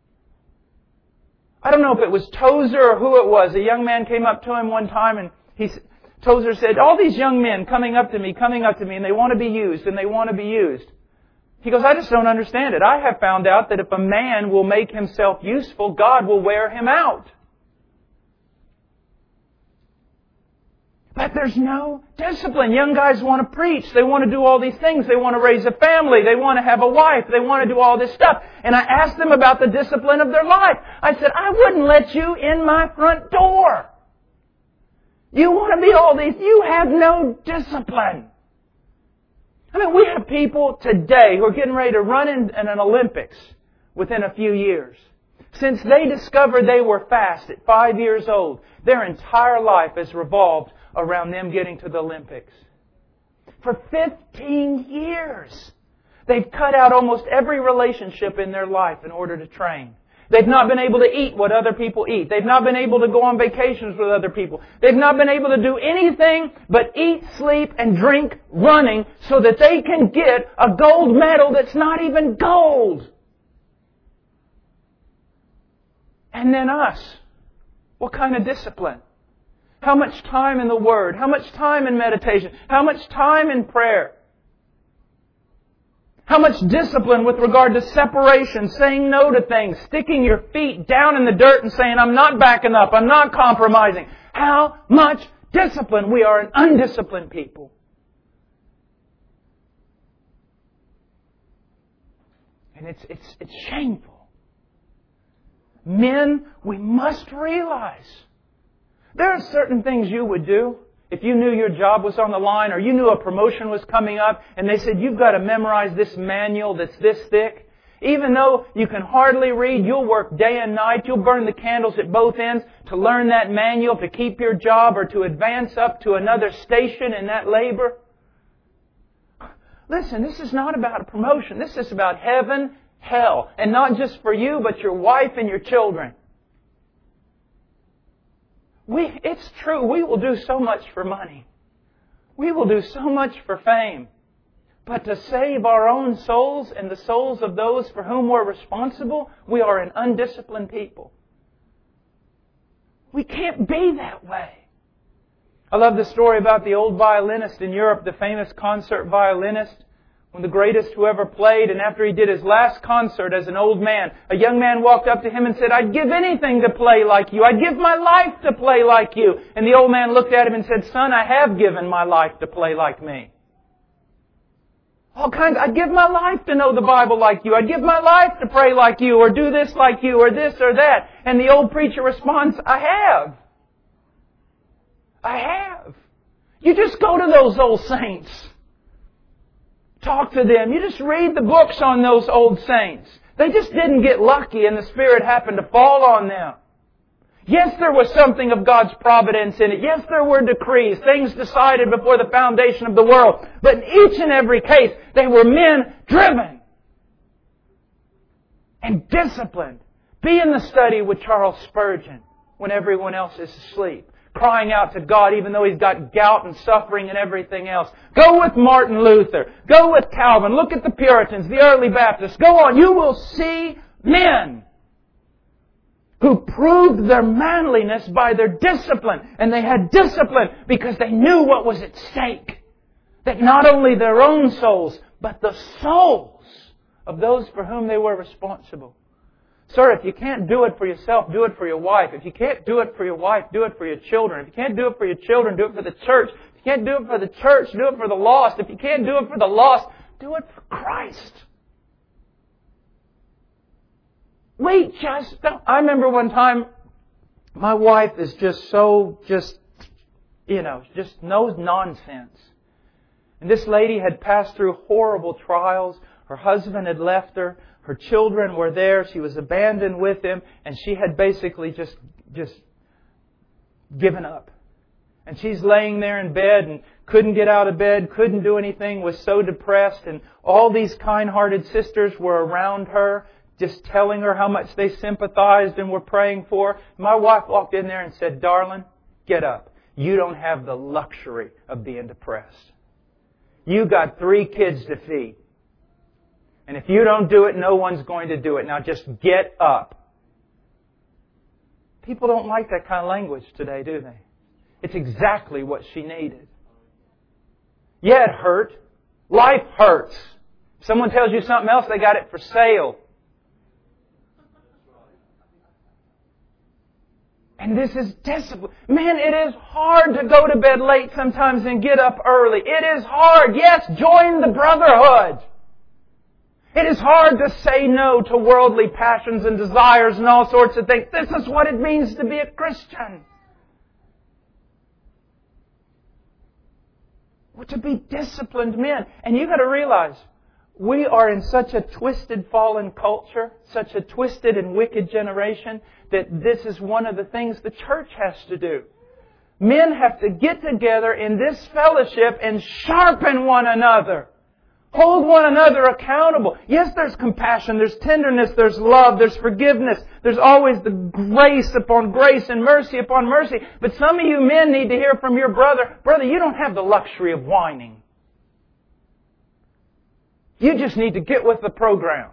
I don't know if it was Tozer or who it was. A young man came up to him one time and Tozer said, all these young men coming up to me, and they want to be used, and they want to be used. He goes, I just don't understand it. I have found out that if a man will make himself useful, God will wear him out. But there's no discipline. Young guys want to preach. They want to do all these things. They want to raise a family. They want to have a wife. They want to do all this stuff. And I asked them about the discipline of their life. I said, I wouldn't let you in my front door. You want to be all these. You have no discipline. I mean, we have people today who are getting ready to run in an Olympics within a few years. Since they discovered they were fast at 5 years old, their entire life has revolved around them getting to the Olympics. For 15 years, they've cut out almost every relationship in their life in order to train. They've not been able to eat what other people eat. They've not been able to go on vacations with other people. They've not been able to do anything but eat, sleep, and drink running so that they can get a gold medal that's not even gold. And then us. What kind of discipline? How much time in the Word? How much time in meditation? How much time in prayer? How much discipline with regard to separation, saying no to things, sticking your feet down in the dirt and saying, I'm not backing up, I'm not compromising. How much discipline? We are an undisciplined people. And it's shameful. Men, we must realize there are certain things you would do. If you knew your job was on the line or you knew a promotion was coming up and they said, you've got to memorize this manual that's this thick. Even though you can hardly read, you'll work day and night. You'll burn the candles at both ends to learn that manual, to keep your job or to advance up to another station in that labor. Listen, this is not about a promotion. This is about heaven, hell. And not just for you, but your wife and your children. It's true, we will do so much for money. We will do so much for fame. But to save our own souls and the souls of those for whom we're responsible, we are an undisciplined people. We can't be that way. I love the story about the old violinist in Europe, the famous concert violinist, one of the greatest who ever played. And after he did his last concert as an old man, a young man walked up to him and said, I'd give anything to play like you. I'd give my life to play like you. And the old man looked at him and said, Son, I have given my life to play like me. All kinds. I'd give my life to know the Bible like you. I'd give my life to pray like you, or do this like you, or this or that. And the old preacher responds, I have. I have. You just go to those old saints. Talk to them. You just read the books on those old saints. They just didn't get lucky and the Spirit happened to fall on them. Yes, there was something of God's providence in it. Yes, there were decrees, things decided before the foundation of the world. But in each and every case, they were men driven and disciplined. Be in the study with Charles Spurgeon when everyone else is asleep, crying out to God even though he's got gout and suffering and everything else. Go with Martin Luther. Go with Calvin. Look at the Puritans, the early Baptists. Go on. You will see men who proved their manliness by their discipline. And they had discipline because they knew what was at stake. That not only their own souls, but the souls of those for whom they were responsible. Sir, if you can't do it for yourself, do it for your wife. If you can't do it for your wife, do it for your children. If you can't do it for your children, do it for the church. If you can't do it for the church, do it for the lost. If you can't do it for the lost, do it for Christ. We just don't. I remember one time, my wife is just no nonsense. And this lady had passed through horrible trials. Her husband had left her. Her children were there. She was abandoned with him. And she had basically just given up. And she's laying there in bed and couldn't get out of bed, couldn't do anything, was so depressed. And all these kind-hearted sisters were around her, just telling her how much they sympathized and were praying for her. My wife walked in there and said, "Darling, get up. You don't have the luxury of being depressed. You got 3 kids to feed. And if you don't do it, no one's going to do it. Now just get up." People don't like that kind of language today, do they? It's exactly what she needed. Yeah, it hurt. Life hurts. If someone tells you something else, they got it for sale. And this is discipline. Man, it is hard to go to bed late sometimes and get up early. It is hard. Yes, join the brotherhood. It is hard to say no to worldly passions and desires and all sorts of things. This is what it means to be a Christian. To be disciplined men. And you've got to realize, we are in such a twisted, fallen culture, such a twisted and wicked generation, that this is one of the things the church has to do. Men have to get together in this fellowship and sharpen one another. Hold one another accountable. Yes, there's compassion, there's tenderness, there's love, there's forgiveness. There's always the grace upon grace and mercy upon mercy. But some of you men need to hear from your brother, "Brother, you don't have the luxury of whining. You just need to get with the program."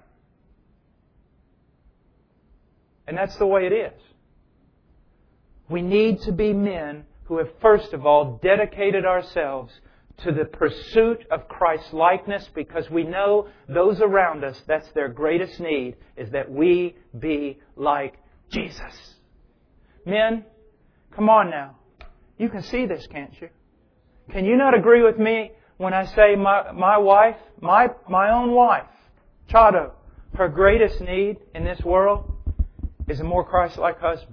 And that's the way it is. We need to be men who have first of all dedicated ourselves to the pursuit of Christ's likeness, because we know those around us, that's their greatest need, is that we be like Jesus. Men, come on now. You can see this, can't you? Can you not agree with me when I say my wife, my own wife, Chado, her greatest need in this world is a more Christ-like husband?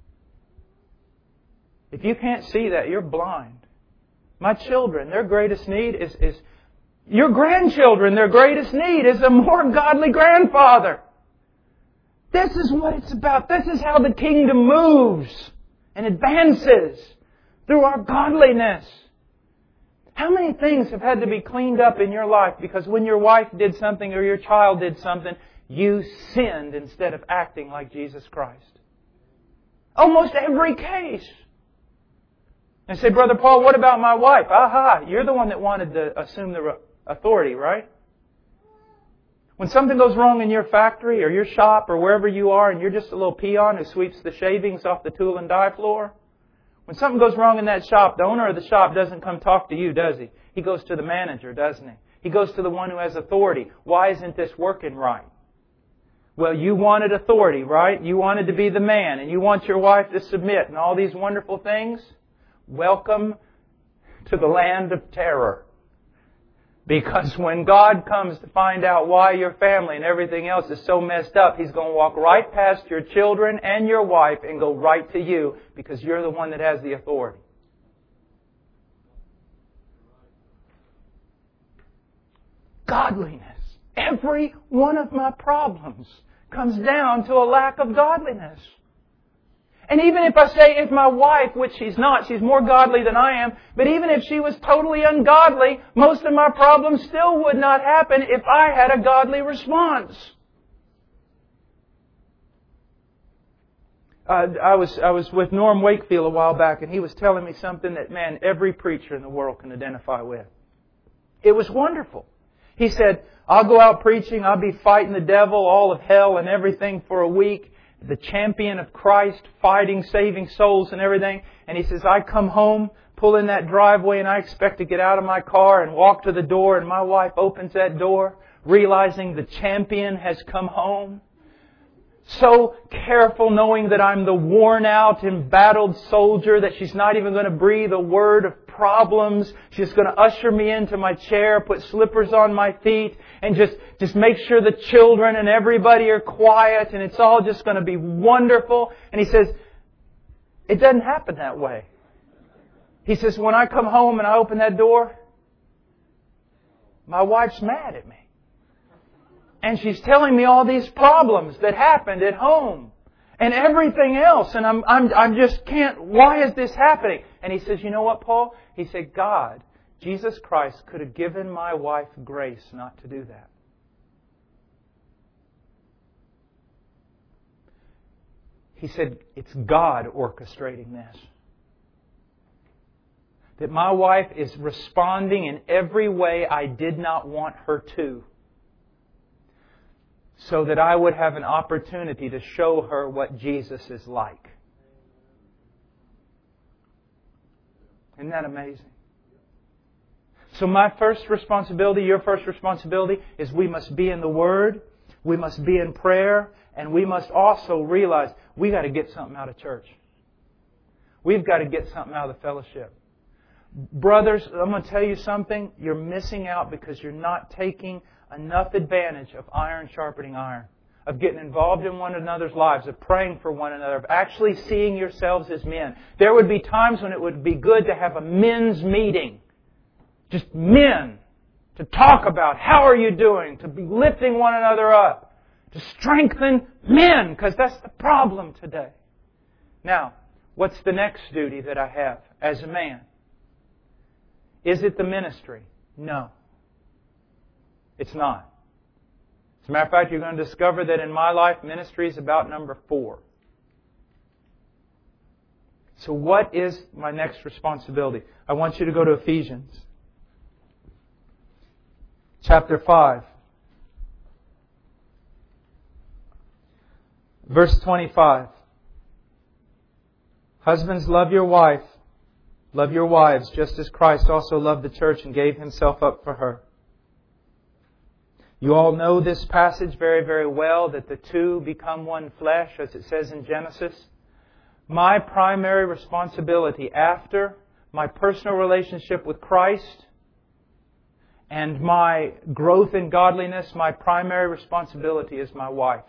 If you can't see that, you're blind. My children, their greatest need is your grandchildren, their greatest need is a more godly grandfather. This is what it's about. This is how the kingdom moves and advances, through our godliness. How many things have had to be cleaned up in your life because when your wife did something or your child did something, you sinned instead of acting like Jesus Christ? Almost every case. And say, "Brother Paul, what about my wife?" Aha, you're the one that wanted to assume the authority, right? When something goes wrong in your factory or your shop or wherever you are and you're just a little peon who sweeps the shavings off the tool and die floor, when something goes wrong in that shop, the owner of the shop doesn't come talk to you, does he? He goes to the manager, doesn't he? He goes to the one who has authority. "Why isn't this working right?" Well, you wanted authority, right? You wanted to be the man and you want your wife to submit and all these wonderful things. Welcome to the land of terror. Because when God comes to find out why your family and everything else is so messed up, He's going to walk right past your children and your wife and go right to you because you're the one that has the authority. Godliness. Every one of my problems comes down to a lack of godliness. And even if I say if my wife, which she's not, she's more godly than I am, but even if she was totally ungodly, most of my problems still would not happen if I had a godly response. I was with Norm Wakefield a while back, and he was telling me something that, man, every preacher in the world can identify with. It was wonderful. He said, I'll go out preaching, I'll be fighting the devil, all of hell and everything for a week, the champion of Christ, fighting, saving souls and everything. And he says, I come home, pull in that driveway, and I expect to get out of my car and walk to the door, and my wife opens that door, realizing the champion has come home. So careful, knowing that I'm the worn out, embattled soldier, that she's not even going to breathe a word of problems. She's going to usher me into my chair, put slippers on my feet, and just make sure the children and everybody are quiet, and it's all just going to be wonderful. And he says, it doesn't happen that way. He says, when I come home and I open that door, my wife's mad at me. And she's telling me all these problems that happened at home and everything else. And I'm just can't, why is this happening? And he says, you know what, Paul? He said, God, Jesus Christ could have given my wife grace not to do that. He said, it's God orchestrating this. That my wife is responding in every way I did not want her to, so that I would have an opportunity to show her what Jesus is like. Isn't that amazing? So my first responsibility, your first responsibility, is we must be in the Word, we must be in prayer, and we must also realize we got to get something out of church. We've got to get something out of the fellowship. Brothers, I'm going to tell you something. You're missing out because you're not taking enough advantage of iron sharpening iron, of getting involved in one another's lives, of praying for one another, of actually seeing yourselves as men. There would be times when it would be good to have a men's meeting. Just men. To talk about how are you doing, to be lifting one another up, to strengthen men, because that's the problem today. Now, what's the next duty that I have as a man? Is it the ministry? No. It's not. As a matter of fact, you're going to discover that in my life, ministry is about number 4. So what is my next responsibility? I want you to go to Ephesians chapter 5. Verse 25. Husbands, love your wife. Love your wives, just as Christ also loved the church and gave Himself up for her. You all know this passage very, very well, that the two become one flesh, as it says in Genesis. My primary responsibility after my personal relationship with Christ and my growth in godliness, my primary responsibility is my wife.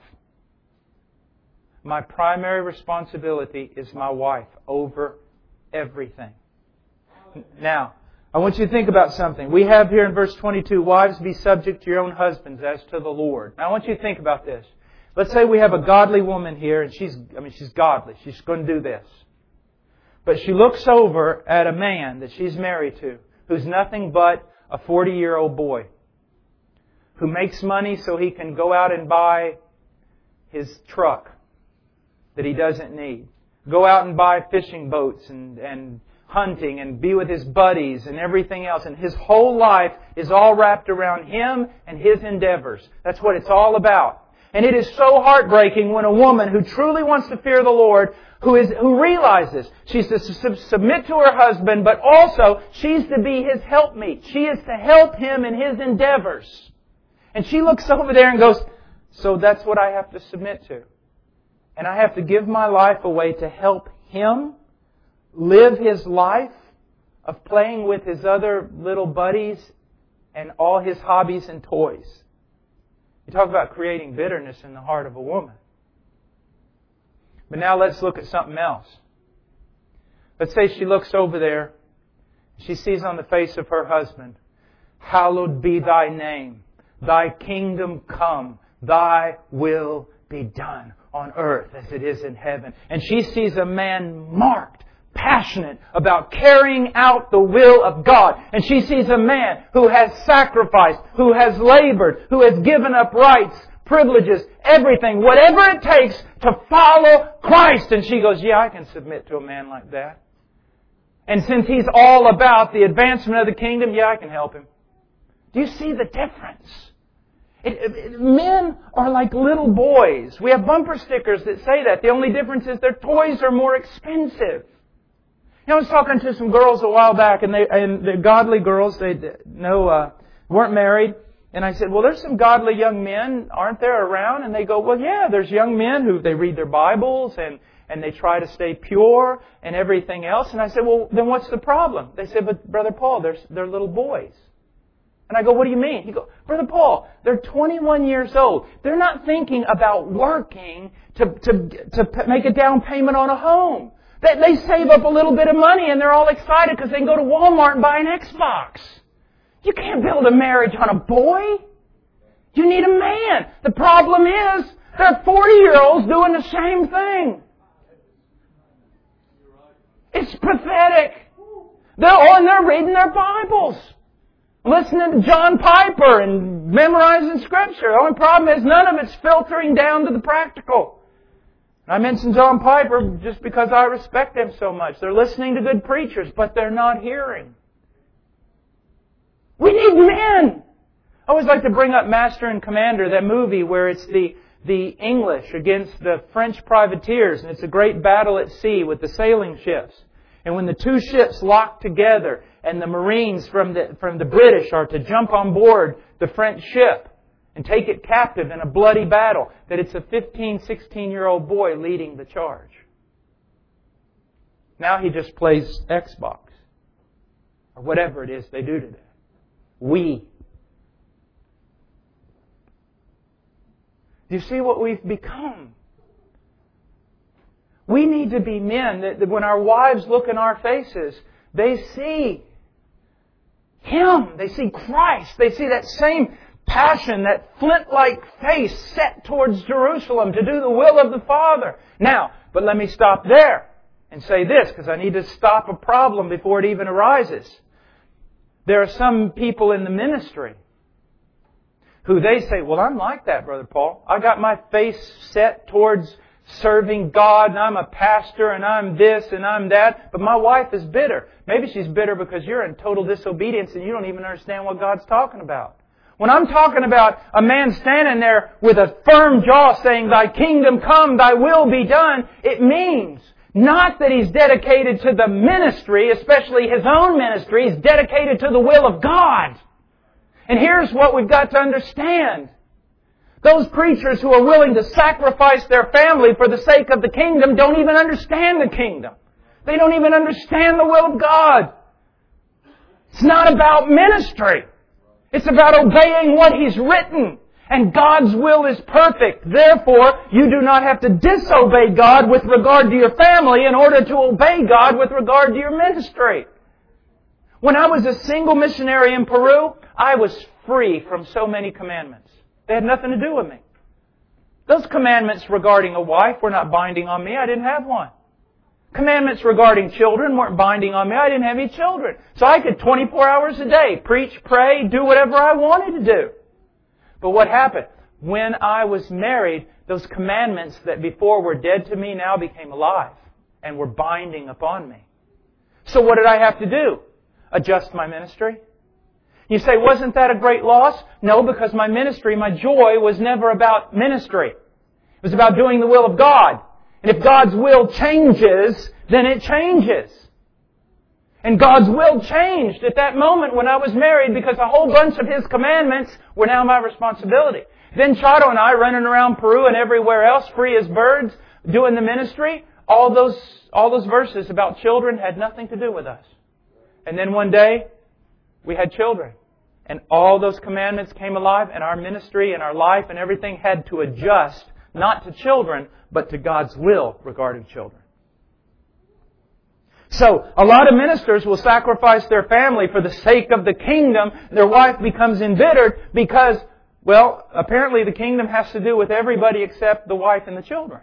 My primary responsibility is my wife over everything. Now, I want you to think about something. We have here in verse 22, wives, be subject to your own husbands as to the Lord. Now, I want you to think about this. Let's say we have a godly woman here, and she's godly. She's going to do this. But she looks over at a man that she's married to, who's nothing but a 40-year-old boy, who makes money so he can go out and buy his truck that he doesn't need. Go out and buy fishing boats and hunting and be with his buddies and everything else. And his whole life is all wrapped around him and his endeavors. That's what it's all about. And it is so heartbreaking when a woman who truly wants to fear the Lord, who realizes she's to submit to her husband, but also she's to be his helpmeet. She is to help him in his endeavors. And she looks over there and goes, so that's what I have to submit to. And I have to give my life away to help him live his life of playing with his other little buddies and all his hobbies and toys. You talk about creating bitterness in the heart of a woman. But now let's look at something else. Let's say she looks over there. She sees on the face of her husband, "Hallowed be Thy name. Thy kingdom come. Thy will be done on earth as it is in heaven." And she sees a man marked, passionate about carrying out the will of God. And she sees a man who has sacrificed, who has labored, who has given up rights, privileges, everything, whatever it takes to follow Christ. And she goes, "Yeah, I can submit to a man like that. And since he's all about the advancement of the kingdom, yeah, I can help him." Do you see the difference? Men are like little boys. We have bumper stickers that say that. The only difference is their toys are more expensive. I was talking to some girls a while back, and they're godly girls. They weren't married. And I said, "Well, there's some godly young men, aren't there, around?" And they go, "Well, yeah, there's young men who they read their Bibles and they try to stay pure and everything else." And I said, "Well, then what's the problem?" They said, "But Brother Paul, they're little boys." And I go, "What do you mean?" He goes, "Brother Paul, they're 21 years old. They're not thinking about working to make a down payment on a home. They save up a little bit of money and they're all excited because they can go to Walmart and buy an Xbox. You can't build a marriage on a boy. You need a man. The problem is, they're 40-year-olds doing the same thing. It's pathetic. They're reading their Bibles, listening to John Piper and memorizing Scripture. The only problem is none of it's filtering down to the practical. I mentioned John Piper just because I respect him so much. They're listening to good preachers, but they're not hearing. We need men. I always like to bring up Master and Commander, that movie where it's the English against the French privateers, and it's a great battle at sea with the sailing ships. And when the two ships lock together and the Marines from the British are to jump on board the French ship and take it captive in a bloody battle, that it's a 15, 16-year-old boy leading the charge. Now he just plays Xbox or whatever it is they do today. Do you see what we've become? We need to be men that when our wives look in our faces, they see Him. They see Christ. They see that same passion, that flint-like face set towards Jerusalem to do the will of the Father. Now, but let me stop there and say this, because I need to stop a problem before it even arises. There are some people in the ministry who they say, "Well, I'm like that, Brother Paul. I got my face set towards serving God, and I'm a pastor, and I'm this, and I'm that, but my wife is bitter." Maybe she's bitter because you're in total disobedience and you don't even understand what God's talking about. When I'm talking about a man standing there with a firm jaw saying, "Thy kingdom come, Thy will be done," it means not that he's dedicated to the ministry, especially his own ministry. He's dedicated to the will of God. And here's what we've got to understand. Those preachers who are willing to sacrifice their family for the sake of the kingdom don't even understand the kingdom. They don't even understand the will of God. It's not about ministry. It's about obeying what He's written. And God's will is perfect. Therefore, you do not have to disobey God with regard to your family in order to obey God with regard to your ministry. When I was a single missionary in Peru, I was free from so many commandments. They had nothing to do with me. Those commandments regarding a wife were not binding on me. I didn't have one. Commandments regarding children weren't binding on me. I didn't have any children. So I could 24 hours a day preach, pray, do whatever I wanted to do. But what happened? When I was married, those commandments that before were dead to me now became alive and were binding upon me. So what did I have to do? Adjust my ministry? You say, wasn't that a great loss? No, because my ministry, my joy was never about ministry. It was about doing the will of God. And if God's will changes, then it changes. And God's will changed at that moment when I was married because a whole bunch of His commandments were now my responsibility. Then Chado and I running around Peru and everywhere else, free as birds, doing the ministry, all those verses about children had nothing to do with us. And then one day, we had children. And all those commandments came alive, and our ministry and our life and everything had to adjust, not to children, but to God's will regarding children. So, a lot of ministers will sacrifice their family for the sake of the kingdom. Their wife becomes embittered because, well, apparently the kingdom has to do with everybody except the wife and the children.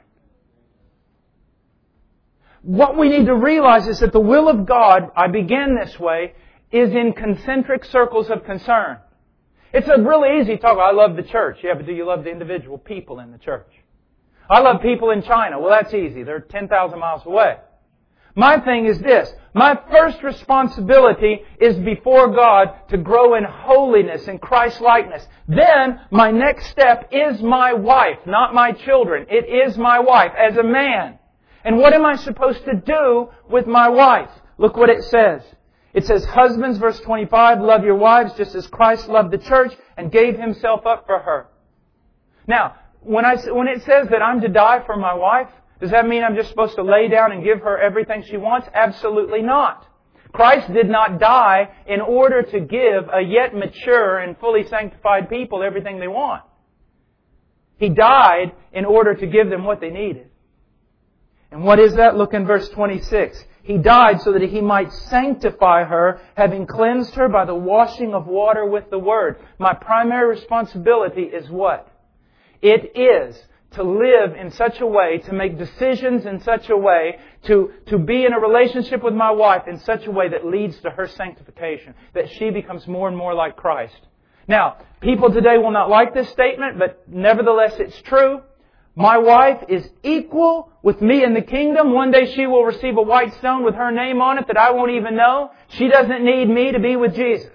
What we need to realize is that the will of God, I begin this way, is in concentric circles of concern. It's a really easy talk. I love the church. Yeah, but do you love the individual people in the church? I love people in China. Well, that's easy. They're 10,000 miles away. My thing is this. My first responsibility is before God to grow in holiness and Christ-likeness. Then, my next step is my wife, not my children. It is my wife as a man. And what am I supposed to do with my wife? Look what it says. It says, husbands, verse 25, love your wives just as Christ loved the church and gave Himself up for her. Now, when it says that I'm to die for my wife, does that mean I'm just supposed to lay down and give her everything she wants? Absolutely not. Christ did not die in order to give a yet mature and fully sanctified people everything they want. He died in order to give them what they needed. And what is that? Look in verse 26. He died so that He might sanctify her, having cleansed her by the washing of water with the Word. My primary responsibility is what? It is to live in such a way, to make decisions in such a way, to be in a relationship with my wife in such a way that leads to her sanctification, that she becomes more and more like Christ. Now, people today will not like this statement, but nevertheless it's true. My wife is equal with me in the kingdom. One day she will receive a white stone with her name on it that I won't even know. She doesn't need me to be with Jesus.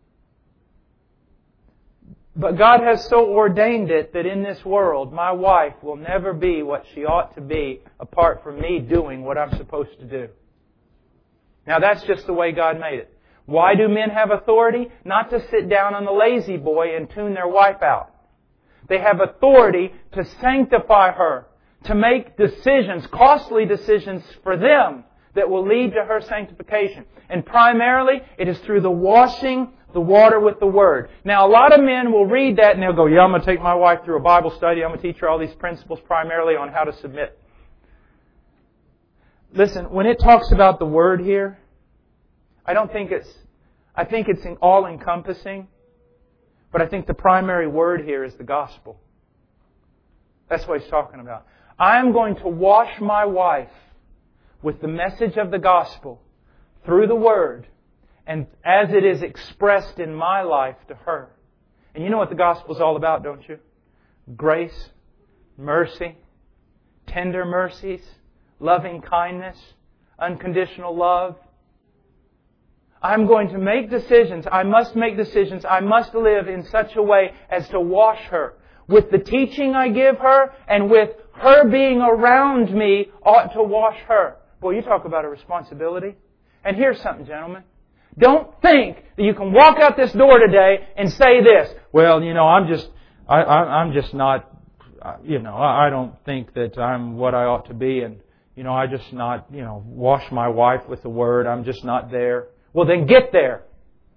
But God has so ordained it that in this world, my wife will never be what she ought to be apart from me doing what I'm supposed to do. Now that's just the way God made it. Why do men have authority? Not to sit down on the lazy boy and tune their wife out. They have authority to sanctify her, to make decisions, costly decisions for them that will lead to her sanctification. And primarily, it is through the washing the water with the Word. Now, a lot of men will read that and they'll go, yeah, I'm going to take my wife through a Bible study. I'm going to teach her all these principles primarily on how to submit. Listen, when it talks about the Word here, I think it's all-encompassing, but I think the primary word here is the gospel. That's what he's talking about. I am going to wash my wife with the message of the gospel through the Word, and as it is expressed in my life to her. And you know what the gospel is all about, don't you? Grace, mercy, tender mercies, loving kindness, unconditional love. I'm going to make decisions. I must make decisions. I must live in such a way as to wash her. With the teaching I give her and with her being around me ought to wash her. Boy, you talk about a responsibility. And here's something, gentlemen. Don't think that you can walk out this door today and say this. Well, I'm just not, I don't think that I'm what I ought to be, and, I just not, wash my wife with the Word. I'm just not there. Well, then get there.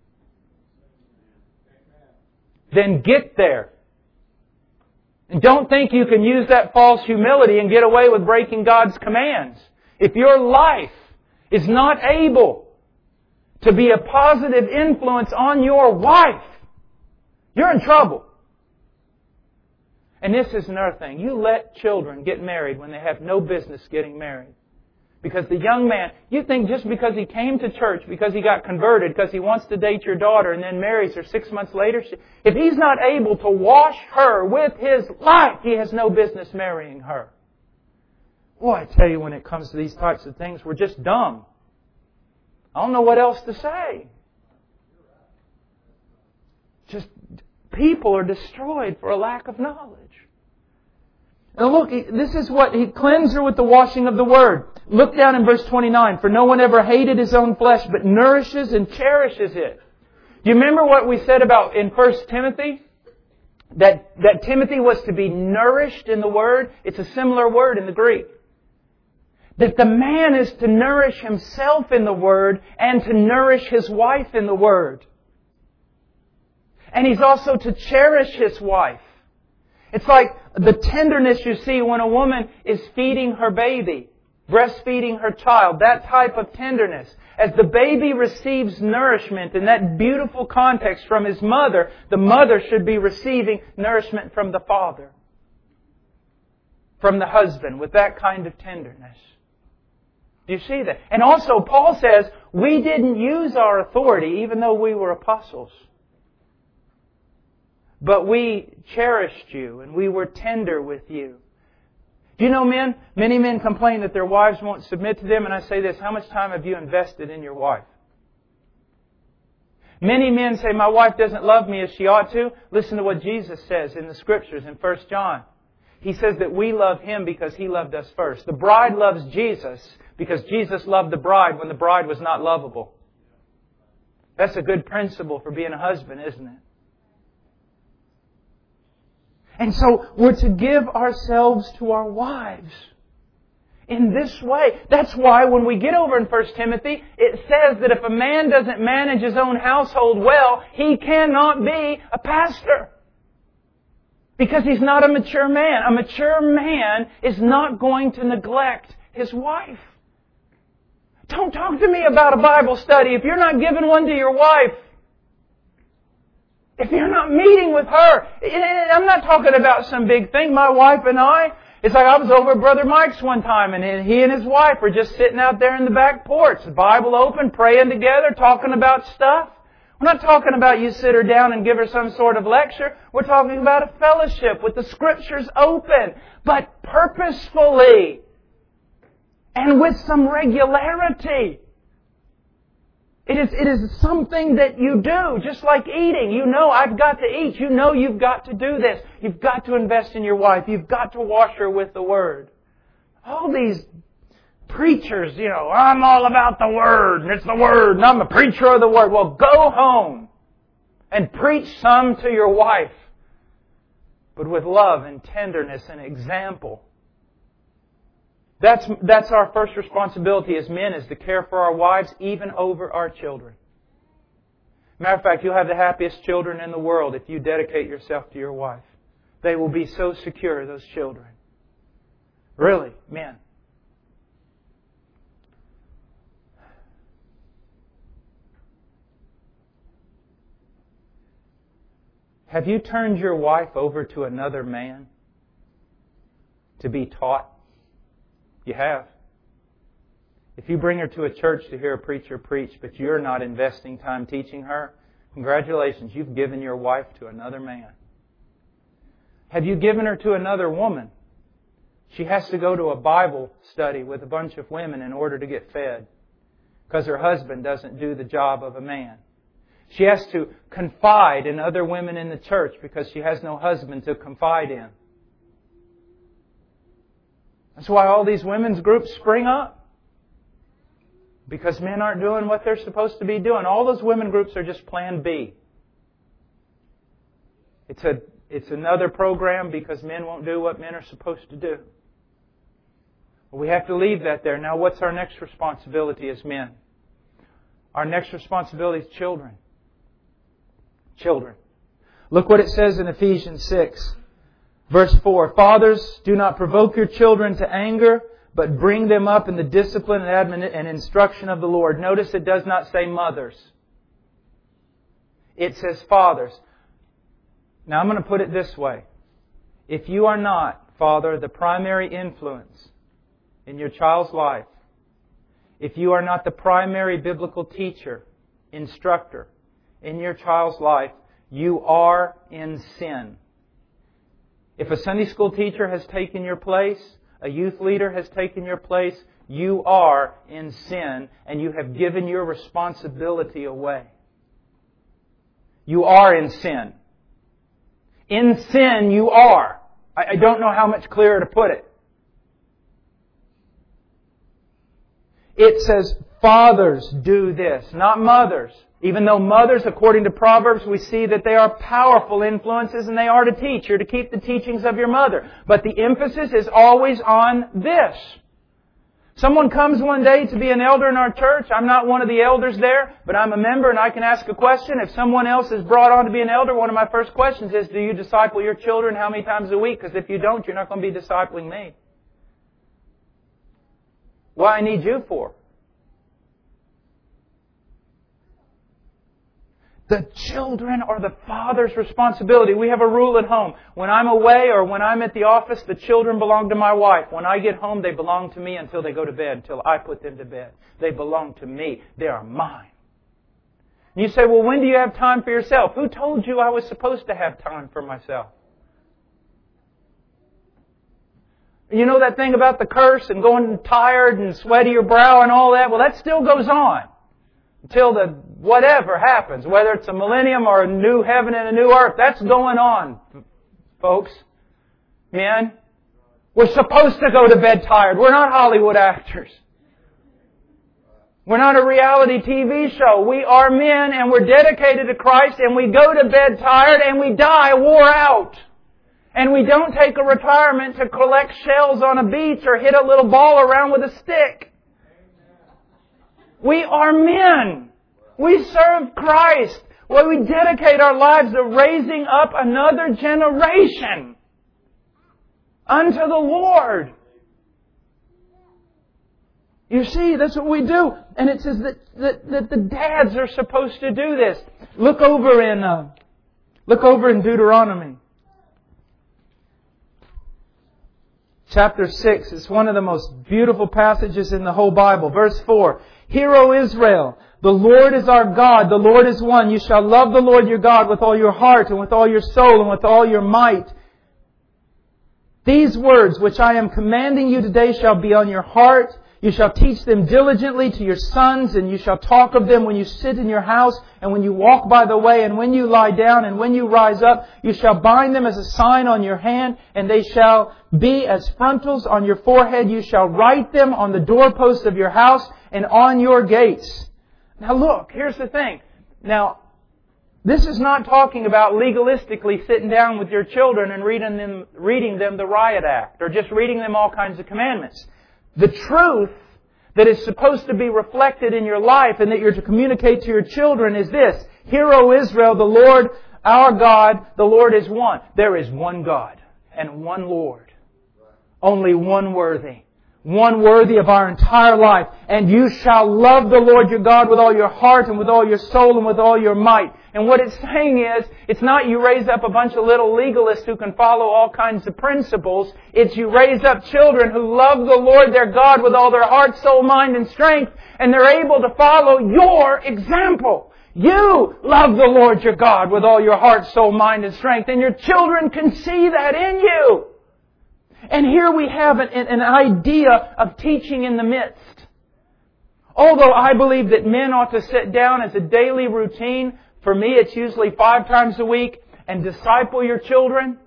Then get there. And don't think you can use that false humility and get away with breaking God's commands. If your life is not able to be a positive influence on your wife, you're in trouble. And this is another thing. You let children get married when they have no business getting married. Because the young man, you think just because he came to church, because he got converted, because he wants to date your daughter and then marries her 6 months later, if he's not able to wash her with his life, he has no business marrying her. Boy, I tell you, when it comes to these types of things, we're just dumb. I don't know what else to say. Just people are destroyed for a lack of knowledge. Now look, this is what He cleansed her with the washing of the Word. Look down in verse 29. For no one ever hated his own flesh, but nourishes and cherishes it. Do you remember what we said about in 1 Timothy? That Timothy was to be nourished in the Word. It's a similar word in the Greek. That the man is to nourish himself in the Word and to nourish his wife in the Word. And He's also to cherish His wife. It's like the tenderness you see when a woman is feeding her baby, breastfeeding her child, that type of tenderness. As the baby receives nourishment in that beautiful context from his mother, the mother should be receiving nourishment from the father, from the husband, with that kind of tenderness. Do you see that? And also, Paul says, we didn't use our authority even though we were apostles. But we cherished you and we were tender with you. Do you know, men? Many men complain that their wives won't submit to them. And I say this, how much time have you invested in your wife? Many men say, my wife doesn't love me as she ought to. Listen to what Jesus says in the Scriptures in 1 John. He says that we love Him because He loved us first. The bride loves Jesus because Jesus loved the bride when the bride was not lovable. That's a good principle for being a husband, isn't it? And so we're to give ourselves to our wives in this way. That's why when we get over in 1 Timothy, it says that if a man doesn't manage his own household well, he cannot be a pastor. Because he's not a mature man. A mature man is not going to neglect his wife. Don't talk to me about a Bible study if you're not giving one to your wife. If you're not meeting with her. I'm not talking about some big thing. My wife and I, it's like I was over at Brother Mike's one time and he and his wife were just sitting out there in the back porch, the Bible open, praying together, talking about stuff. We're not talking about you sit her down and give her some sort of lecture. We're talking about a fellowship with the Scriptures open, but purposefully and with some regularity. It is something that you do, just like eating. You know, I've got to eat. You know you've got to do this. You've got to invest in your wife. You've got to wash her with the Word. All these preachers, you know, I'm all about the Word, and it's the Word, and I'm a preacher of the Word. Well, go home and preach some to your wife, but with love and tenderness and example. That's our first responsibility as men, is to care for our wives, even over our children. Matter of fact, you'll have the happiest children in the world if you dedicate yourself to your wife. They will be so secure, those children. Really, men. Have you turned your wife over to another man to be taught? You have. If you bring her to a church to hear a preacher preach, but you're not investing time teaching her, congratulations, you've given your wife to another man. Have you given her to another woman? She has to go to a Bible study with a bunch of women in order to get fed, because her husband doesn't do the job of a man. She has to confide in other women in the church because she has no husband to confide in. That's why all these women's groups spring up. Because men aren't doing what they're supposed to be doing. All those women groups are just plan B. It's another program because men won't do what men are supposed to do. We have to leave that there. Now, what's our next responsibility as men? Our next responsibility is children. Children. Look what it says in Ephesians 6. Verse 4, Fathers, do not provoke your children to anger, but bring them up in the discipline and instruction of the Lord. Notice it does not say mothers. It says fathers. Now I'm going to put it this way. If you are not, father, the primary influence in your child's life, if you are not the primary biblical teacher, instructor in your child's life, you are in sin. If a Sunday school teacher has taken your place, a youth leader has taken your place, you are in sin and you have given your responsibility away. You are in sin. In sin you are. I don't know how much clearer to put it. It says, fathers do this, not mothers. Even though mothers, according to Proverbs, we see that they are powerful influences and they are to teach. You're to keep the teachings of your mother. But the emphasis is always on this. Someone comes one day to be an elder in our church. I'm not one of the elders there, but I'm a member and I can ask a question. If someone else is brought on to be an elder, one of my first questions is, do you disciple your children how many times a week? Because if you don't, you're not going to be discipling me. What I need you for? The children are the father's responsibility. We have a rule at home. When I'm away or when I'm at the office, the children belong to my wife. When I get home, they belong to me until they go to bed, until I put them to bed. They belong to me. They are mine. And you say, well, when do you have time for yourself? Who told you I was supposed to have time for myself? You know that thing about the curse and going tired and sweaty your brow and all that? Well, that still goes on. Until the whatever happens, whether it's a millennium or a new heaven and a new earth, that's going on, folks. Men, we're supposed to go to bed tired. We're not Hollywood actors. We're not a reality TV show. We are men and we're dedicated to Christ and we go to bed tired and we die wore out. And we don't take a retirement to collect shells on a beach or hit a little ball around with a stick. We are men. We serve Christ. Well, we dedicate our lives to raising up another generation unto the Lord. You see, that's what we do. And it says that the dads are supposed to do this. Look over in Deuteronomy. Chapter 6 is one of the most beautiful passages in the whole Bible. Verse 4. Hear, O Israel, the Lord is our God, the Lord is one. You shall love the Lord your God with all your heart and with all your soul and with all your might. These words which I am commanding you today shall be on your heart. You shall teach them diligently to your sons, and you shall talk of them when you sit in your house, and when you walk by the way, and when you lie down, and when you rise up. You shall bind them as a sign on your hand, and they shall be as frontals on your forehead. You shall write them on the doorposts of your house and on your gates. Now look, here's the thing. Now, this is not talking about legalistically sitting down with your children and reading them the Riot Act, or just reading them all kinds of commandments. The truth that is supposed to be reflected in your life and that you're to communicate to your children is this. Hear, O Israel, the Lord, our God, the Lord is one. There is one God and one Lord. Only one worthy. One worthy of our entire life. And you shall love the Lord your God with all your heart and with all your soul and with all your might. And what it's saying is, it's not you raise up a bunch of little legalists who can follow all kinds of principles. It's you raise up children who love the Lord their God with all their heart, soul, mind, and strength. And they're able to follow your example. You love the Lord your God with all your heart, soul, mind, and strength. And your children can see that in you. And here we have an idea of teaching in the midst. Although I believe that men ought to sit down as a daily routine, for me it's usually 5 times a week, and disciple your children.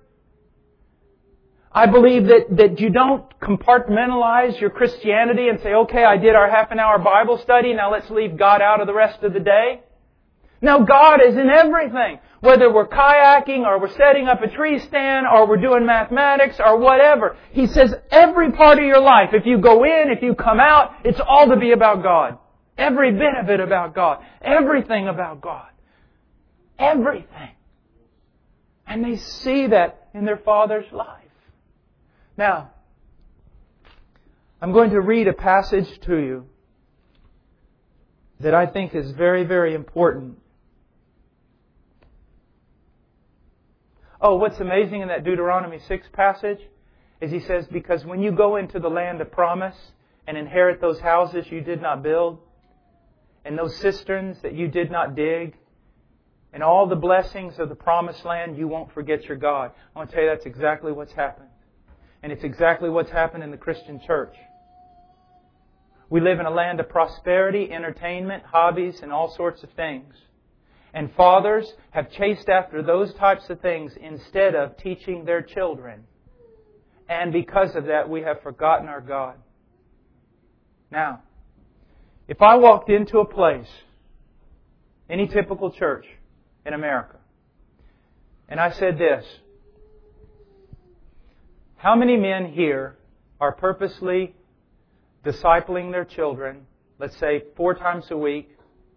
I believe that you don't compartmentalize your Christianity and say, okay, I did our half-an-hour Bible study, now let's leave God out of the rest of the day. No, God is in everything. Whether we're kayaking or we're setting up a tree stand or we're doing mathematics or whatever. He says every part of your life, if you go in, if you come out, it's all to be about God. Every bit of it about God. Everything about God. Everything. And they see that in their father's life. Now, I'm going to read a passage to you that I think is very, very important. Oh, what's amazing in that Deuteronomy 6 passage is he says, because when you go into the land of promise and inherit those houses you did not build, and those cisterns that you did not dig, and all the blessings of the promised land, you won't forget your God. I want to tell you that's exactly what's happened. And it's exactly what's happened in the Christian church. We live in a land of prosperity, entertainment, hobbies, and all sorts of things. And fathers have chased after those types of things instead of teaching their children. And because of that, we have forgotten our God. Now, if I walked into a place, any typical church in America, and I said this, how many men here are purposely discipling their children, let's say 4 times a week.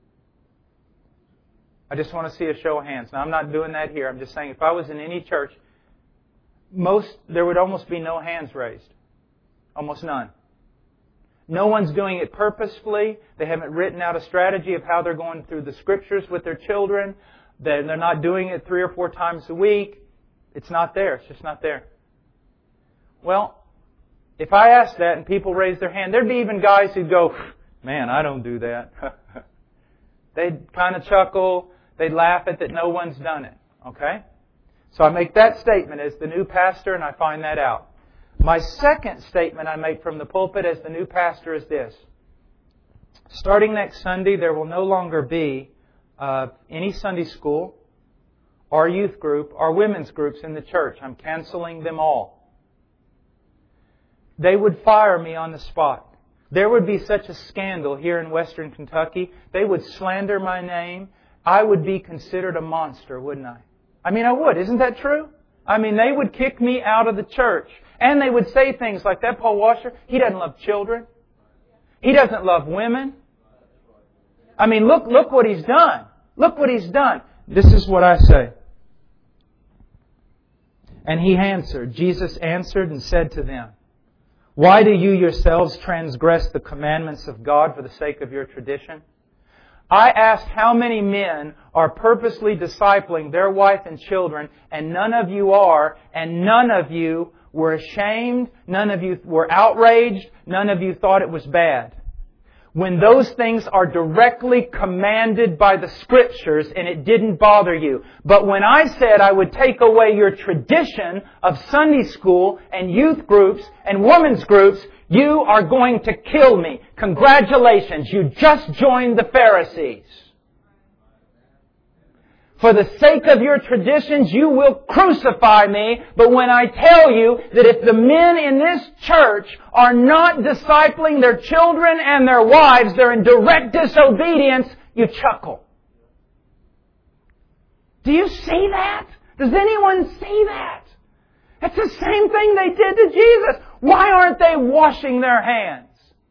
I just want to see a show of hands. Now, I'm not doing that here. I'm just saying if I was in any church, there would almost be no hands raised. Almost none. No one's doing it purposefully. They haven't written out a strategy of how they're going through the Scriptures with their children. They're not doing it 3 or 4 times a week. It's not there. It's just not there. Well, if I asked that and people raised their hand, there'd be even guys who'd go, man, I don't do that. They'd kind of chuckle. They'd laugh at that no one's done it. Okay? So I make that statement as the new pastor, and I find that out. My second statement I make from the pulpit as the new pastor is this. Starting next Sunday, there will no longer be any Sunday school, or youth group, or women's groups in the church. I'm canceling them all. They would fire me on the spot. There would be such a scandal here in Western Kentucky. They would slander my name. I would be considered a monster, wouldn't I? I mean, I would. Isn't that true? I mean, they would kick me out of the church. And they would say things like that Paul Washer, he doesn't love children. He doesn't love women. I mean, look what he's done. Look what he's done. This is what I say. And he answered, Jesus answered and said to them, why do you yourselves transgress the commandments of God for the sake of your tradition? I asked how many men are purposely discipling their wife and children, and none of you are, and none of you were ashamed, none of you were outraged, none of you thought it was bad. When those things are directly commanded by the Scriptures and it didn't bother you. But when I said I would take away your tradition of Sunday school and youth groups and women's groups, you are going to kill me. Congratulations, you just joined the Pharisees. For the sake of your traditions, you will crucify me. But when I tell you that if the men in this church are not discipling their children and their wives, they're in direct disobedience, you chuckle. Do you see that? Does anyone see that? It's the same thing they did to Jesus. Why aren't they washing their hands?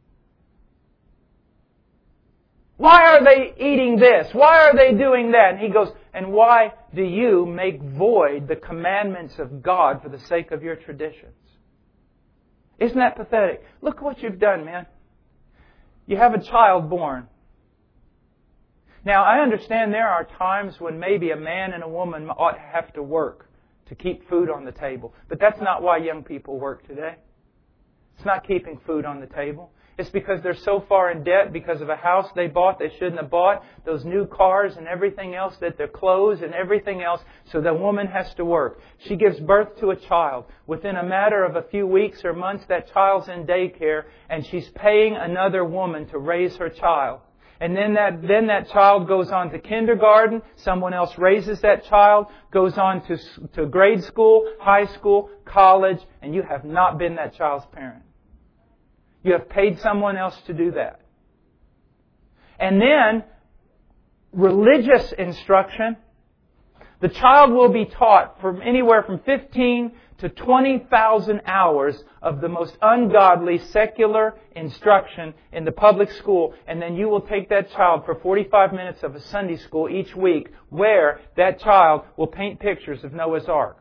Why are they eating this? Why are they doing that? And He goes, and why do you make void the commandments of God for the sake of your traditions? Isn't that pathetic? Look what you've done, man. You have a child born. Now, I understand there are times when maybe a man and a woman ought to have to work to keep food on the table. But that's not why young people work today. It's not keeping food on the table. It's because they're so far in debt because of a house they bought they shouldn't have bought, those new cars and everything else, that their clothes and everything else, so the woman has to work. She gives birth to a child. Within a matter of a few weeks or months, that child's in daycare, and she's paying another woman to raise her child. And then that child goes on to kindergarten, someone else raises that child, goes on to grade school, high school, college, and you have not been that child's parent. You have paid someone else to do that. And then, religious instruction. The child will be taught from anywhere from 15 to 20,000 hours of the most ungodly secular instruction in the public school. And then you will take that child for 45 minutes of a Sunday school each week where that child will paint pictures of Noah's Ark.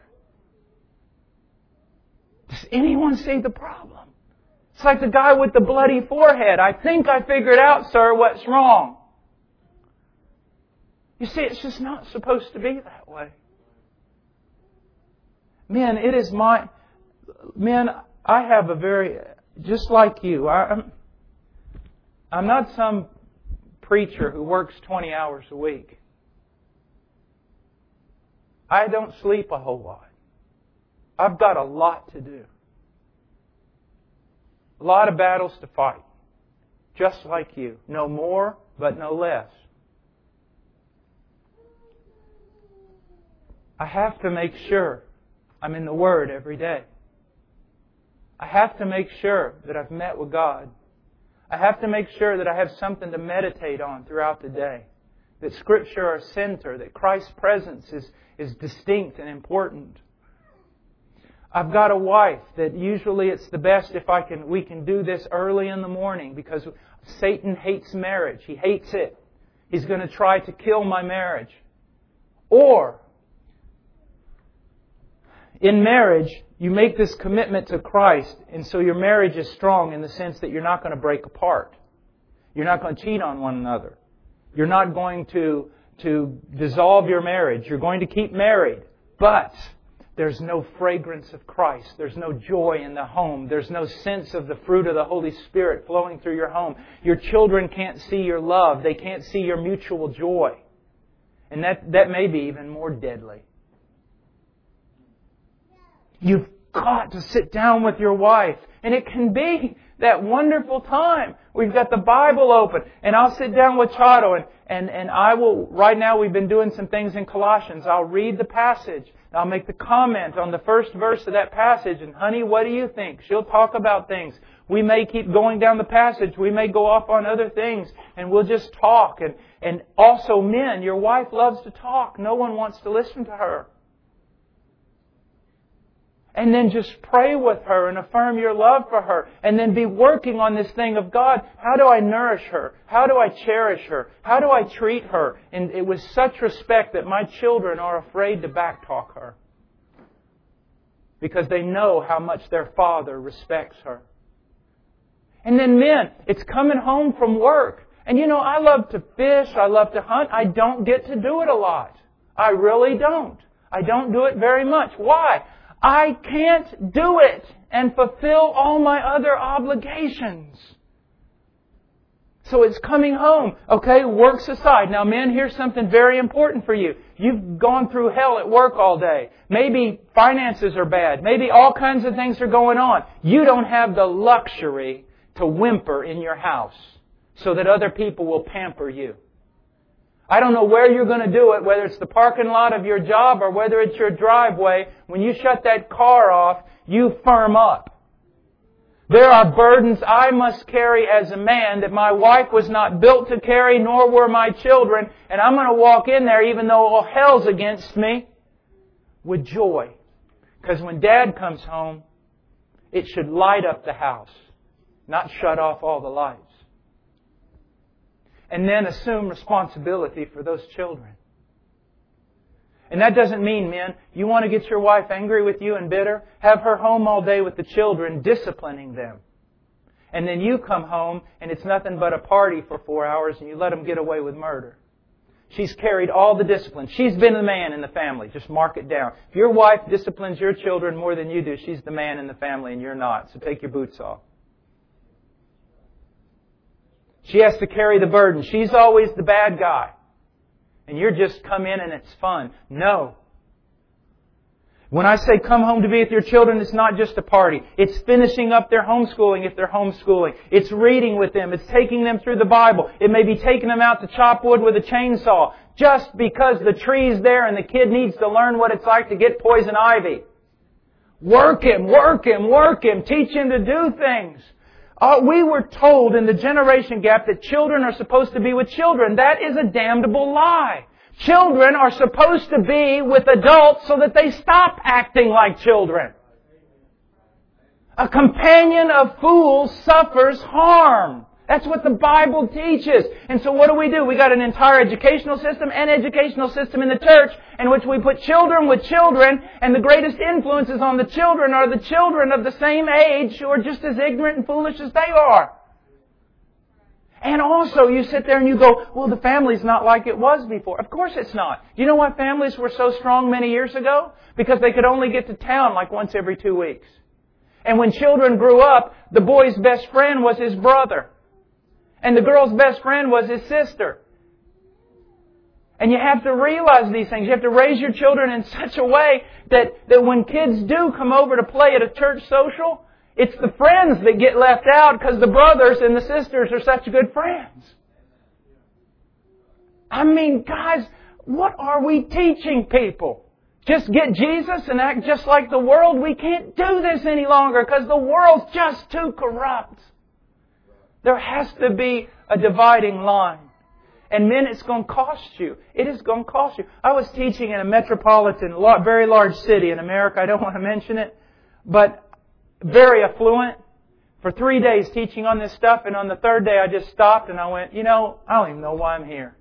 Does anyone see the problem? It's like the guy with the bloody forehead. I think I figured out, sir, what's wrong. You see, it's just not supposed to be that way. Men, I have a very, just like you, I'm not some preacher who works 20 hours a week. I don't sleep a whole lot. I've got a lot to do. A lot of battles to fight. Just like you. No more, but no less. I have to make sure I'm in the Word every day. I have to make sure that I've met with God. I have to make sure that I have something to meditate on throughout the day. That Scripture are center. That Christ's presence is distinct and important. I've got a wife that usually it's the best if we can do this early in the morning because Satan hates marriage. He hates it. He's going to try to kill my marriage. Or, in marriage, you make this commitment to Christ, and so your marriage is strong in the sense that you're not going to break apart. You're not going to cheat on one another. You're not going to dissolve your marriage. You're going to keep married. But there's no fragrance of Christ. There's no joy in the home. There's no sense of the fruit of the Holy Spirit flowing through your home. Your children can't see your love. They can't see your mutual joy. And that may be even more deadly. You've got to sit down with your wife. And it can be that wonderful time. We've got the Bible open. And I'll sit down with Chado and I will, right now we've been doing some things in Colossians. I'll read the passage. I'll make the comment on the first verse of that passage. And honey, what do you think? She'll talk about things. We may keep going down the passage. We may go off on other things. And we'll just talk. And also men, your wife loves to talk. No one wants to listen to her. And then just pray with her and affirm your love for her. And then be working on this thing of God. How do I nourish her? How do I cherish her? How do I treat her? And it was such respect that my children are afraid to backtalk her. Because they know how much their father respects her. And then men, it's coming home from work. And I love to fish. I love to hunt. I don't get to do it a lot. I really don't. I don't do it very much. Why? I can't do it and fulfill all my other obligations. So it's coming home. Okay, works aside. Now men, here's something very important for you. You've gone through hell at work all day. Maybe finances are bad. Maybe all kinds of things are going on. You don't have the luxury to whimper in your house so that other people will pamper you. I don't know where you're going to do it, whether it's the parking lot of your job or whether it's your driveway. When you shut that car off, you firm up. There are burdens I must carry as a man that my wife was not built to carry, nor were my children. And I'm going to walk in there, even though all hell's against me, with joy. Because when Dad comes home, it should light up the house, not shut off all the lights. And then assume responsibility for those children. And that doesn't mean, men, you want to get your wife angry with you and bitter? Have her home all day with the children, disciplining them. And then you come home and it's nothing but a party for 4 hours and you let them get away with murder. She's carried all the discipline. She's been the man in the family. Just mark it down. If your wife disciplines your children more than you do, she's the man in the family and you're not. So take your boots off. She has to carry the burden. She's always the bad guy. And you're just come in and it's fun. No. When I say come home to be with your children, it's not just a party. It's finishing up their homeschooling if they're homeschooling. It's reading with them. It's taking them through the Bible. It may be taking them out to chop wood with a chainsaw just because the tree's there and the kid needs to learn what it's like to get poison ivy. Work him, work him, work him. Teach him to do things. We were told in the generation gap that children are supposed to be with children. That is a damnable lie. Children are supposed to be with adults so that they stop acting like children. A companion of fools suffers harm. That's what the Bible teaches. And so what do? We got an entire educational system and educational system in the church in which we put children with children, and the greatest influences on the children are the children of the same age who are just as ignorant and foolish as they are. And also you sit there and you go, well, the family's not like it was before. Of course it's not. Do you know why families were so strong many years ago? Because they could only get to town like once every 2 weeks. And when children grew up, the boy's best friend was his brother. And the girl's best friend was his sister. And you have to realize these things. You have to raise your children in such a way that when kids do come over to play at a church social, it's the friends that get left out because the brothers and the sisters are such good friends. I mean, guys, what are we teaching people? Just get Jesus and act just like the world? We can't do this any longer because the world's just too corrupt. There has to be a dividing line. And men, it's going to cost you. It is going to cost you. I was teaching in a metropolitan, very large city in America. I don't want to mention it. but very affluent, for 3 days teaching on this stuff, and on the third day I just stopped and I went, I don't even know why I'm here.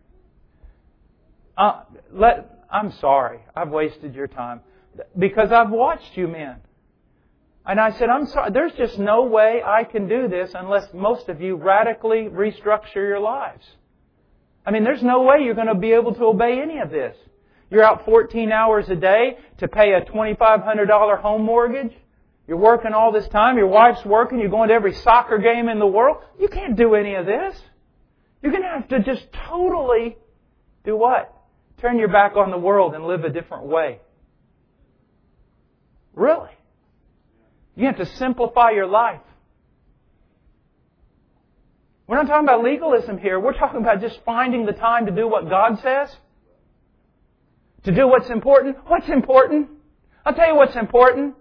I'm sorry. I've wasted your time. Because I've watched you men. And I said, I'm sorry. There's just no way I can do this unless most of you radically restructure your lives. There's no way you're going to be able to obey any of this. You're out 14 hours a day to pay a $2,500 home mortgage. You're working all this time. Your wife's working. You're going to every soccer game in the world. You can't do any of this. You're going to have to just totally do what? Turn your back on the world and live a different way. Really? You have to simplify your life. We're not talking about legalism here. We're talking about just finding the time to do what God says. To do what's important. What's important? I'll tell you what's important.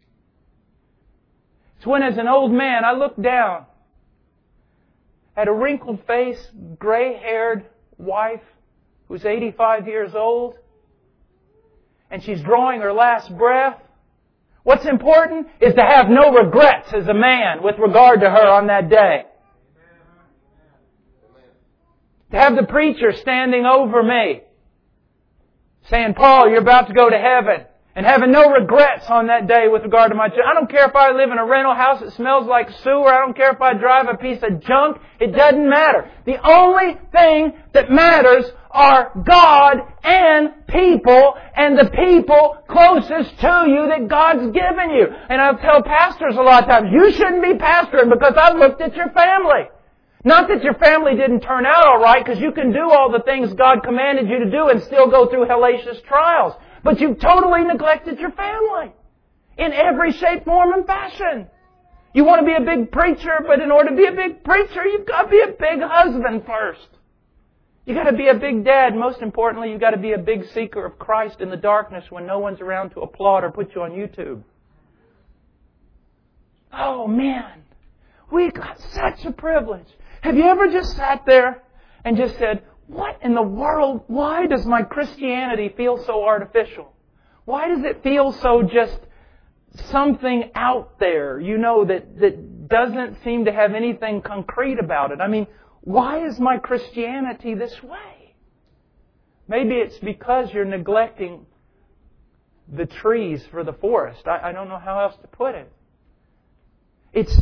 It's when as an old man I look down at a wrinkled face, gray-haired wife who's 85 years old, and she's drawing her last breath. What's important is to have no regrets as a man with regard to her on that day. To have the preacher standing over me saying, Paul, you're about to go to heaven. And having no regrets on that day with regard to my children. I don't care if I live in a rental house that smells like sewer. I don't care if I drive a piece of junk. It doesn't matter. The only thing that matters are God and people, and the people closest to you that God's given you. And I tell pastors a lot of times, you shouldn't be pastoring because I've looked at your family. Not that your family didn't turn out all right, because you can do all the things God commanded you to do and still go through hellacious trials. But you've totally neglected your family in every shape, form, and fashion. You want to be a big preacher, but in order to be a big preacher, you've got to be a big husband first. You've got to be a big dad. Most importantly, you've got to be a big seeker of Christ in the darkness when no one's around to applaud or put you on YouTube. Oh, man. We got such a privilege. Have you ever just sat there and just said, what in the world, why does my Christianity feel so artificial? Why does it feel so just something out there, that doesn't seem to have anything concrete about it? Why is my Christianity this way? Maybe it's because you're neglecting the trees for the forest. I don't know how else to put it. It's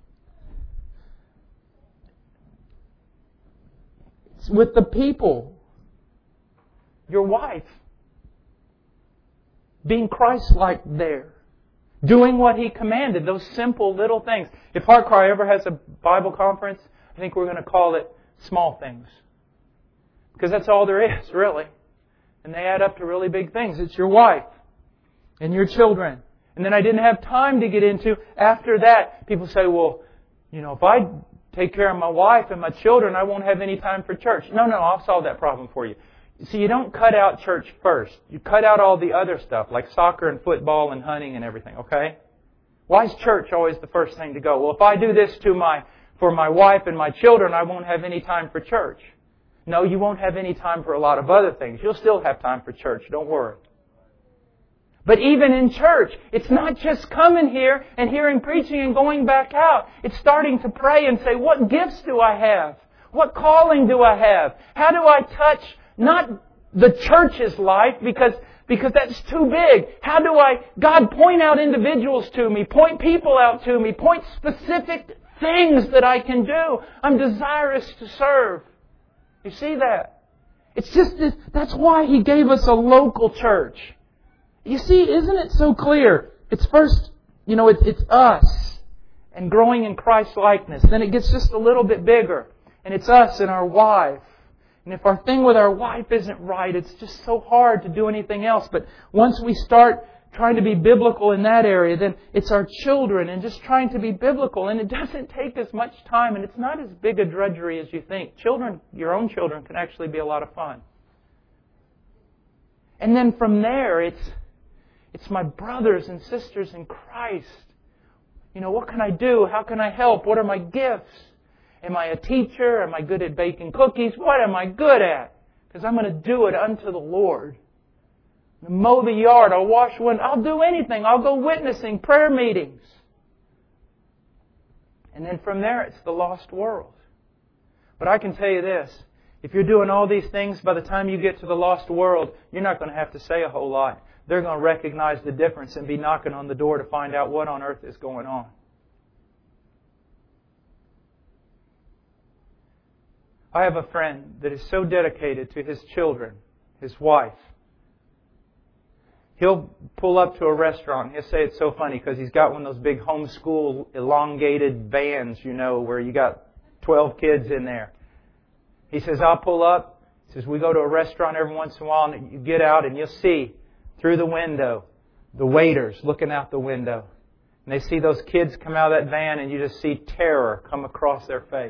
with the people. Your wife. Being Christ-like there. Doing what He commanded. Those simple little things. If Heart Cry ever has a Bible conference, I think we're going to call it Small Things. Because that's all there is, really. And they add up to really big things. It's your wife. And your children. And then I didn't have time to get into, after that, people say, well, if I take care of my wife and my children, I won't have any time for church. No, I'll solve that problem for you. See, you don't cut out church first. You cut out all the other stuff, like soccer and football and hunting and everything, okay? Why is church always the first thing to go? Well, if I do this for my wife and my children, I won't have any time for church. No, you won't have any time for a lot of other things. You'll still have time for church, don't worry. But even in church, it's not just coming here and hearing preaching and going back out. It's starting to pray and say, what gifts do I have? What calling do I have? How do I touch not the church's life because that's too big? How do God, point out individuals to me, point people out to me, point specific things that I can do. I'm desirous to serve. You see that? It's just, that's why He gave us a local church. You see, isn't it so clear? It's first, it's us and growing in Christ's likeness. Then it gets just a little bit bigger. And it's us and our wife. And if our thing with our wife isn't right, it's just so hard to do anything else. But once we start trying to be biblical in that area, then it's our children and just trying to be biblical. And it doesn't take as much time and it's not as big a drudgery as you think. Children, your own children, can actually be a lot of fun. And then from there, it's my brothers and sisters in Christ. What can I do? How can I help? What are my gifts? Am I a teacher? Am I good at baking cookies? What am I good at? Because I'm going to do it unto the Lord. mow the yard. I'll wash windows. I'll do anything. I'll go witnessing, prayer meetings. And then from there, it's the lost world. But I can tell you this. If you're doing all these things, by the time you get to the lost world, you're not going to have to say a whole lot. They're going to recognize the difference and be knocking on the door to find out what on earth is going on. I have a friend that is so dedicated to his children, his wife. He'll pull up to a restaurant. He'll say it's so funny because he's got one of those big homeschool elongated vans, where you got 12 kids in there. He says, I'll pull up. He says, we go to a restaurant every once in a while and you get out and you'll see through the window the waiters looking out the window. And they see those kids come out of that van and you just see terror come across their face.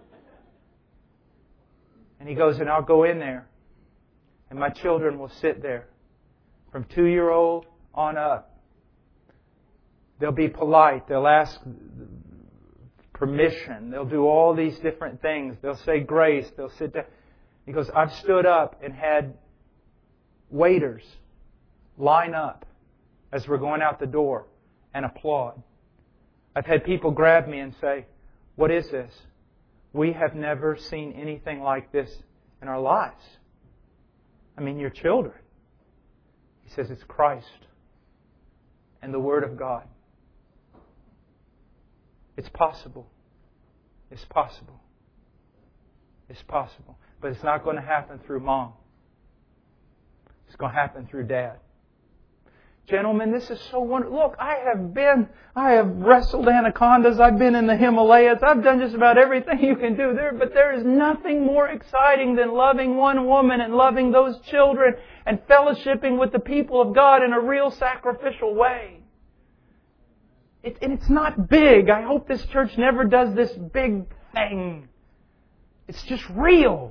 And he goes, and I'll go in there and my children will sit there from 2-year-old on up. They'll be polite. They'll ask permission. They'll do all these different things. They'll say grace. They'll sit down. He goes, I've stood up and had waiters line up as we're going out the door and applaud. I've had people grab me and say, what is this? We have never seen anything like this in our lives. I mean, your children. He says it's Christ and the Word of God. It's possible. It's possible. It's possible. But it's not going to happen through Mom. It's going to happen through Dad. Gentlemen, this is so wonderful. Look, I have wrestled anacondas. I've been in the Himalayas. I've done just about everything you can do there. But there is nothing more exciting than loving one woman and loving those children and fellowshipping with the people of God in a real sacrificial way. And it's not big. I hope this church never does this big thing. It's just real.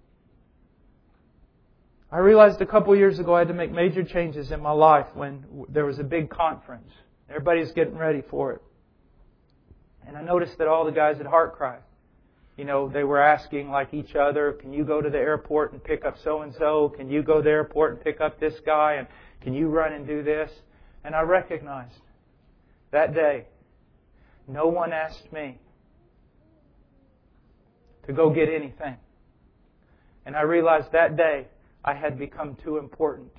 I realized a couple years ago I had to make major changes in my life when there was a big conference. Everybody's getting ready for it. And I noticed that all the guys at HeartCry, they were asking like each other, can you go to the airport and pick up so-and-so? Can you go to the airport and pick up this guy? And can you run and do this? And I recognized that day, no one asked me to go get anything. And I realized that day, I had become too important.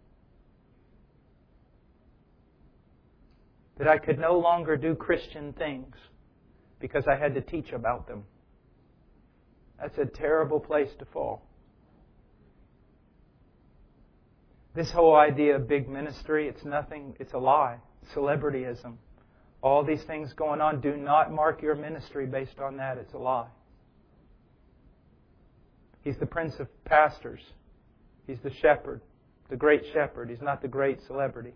That I could no longer do Christian things because I had to teach about them. That's a terrible place to fall. This whole idea of big ministry, it's nothing, it's a lie. Celebrityism. All these things going on, do not mark your ministry based on that. It's a lie. He's the Prince of Pastors. He's the shepherd, the great shepherd. He's not the great celebrity.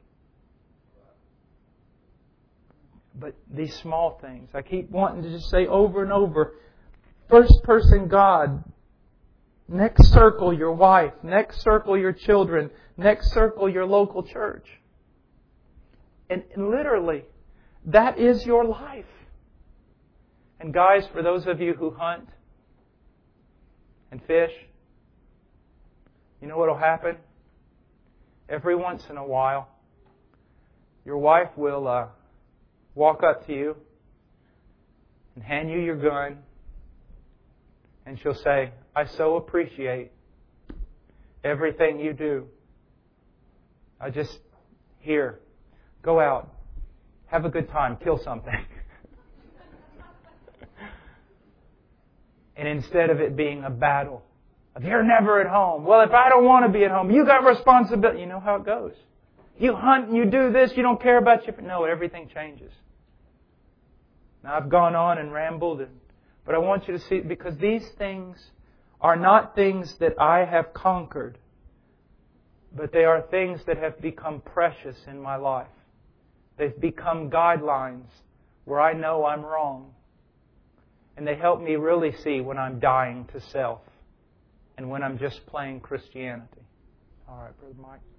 But these small things, I keep wanting to just say over and over, first person God, next circle your wife, next circle your children, next circle your local church. And literally, that is your life. And guys, for those of you who hunt and fish, you know what will happen? Every once in a while, your wife will walk up to you and hand you your gun, and she'll say, I so appreciate everything you do. Here, go out, have a good time, kill something. And instead of it being a battle, if you're never at home, well, if I don't want to be at home, you got responsibility. You know how it goes. You hunt and you do this, you don't care about your... No, everything changes. Now, I've gone on and rambled, but I want you to see, because these things are not things that I have conquered, but they are things that have become precious in my life. They've become guidelines where I know I'm wrong. And they help me really see when I'm dying to self and when I'm just playing Christianity. All right, Brother Mike.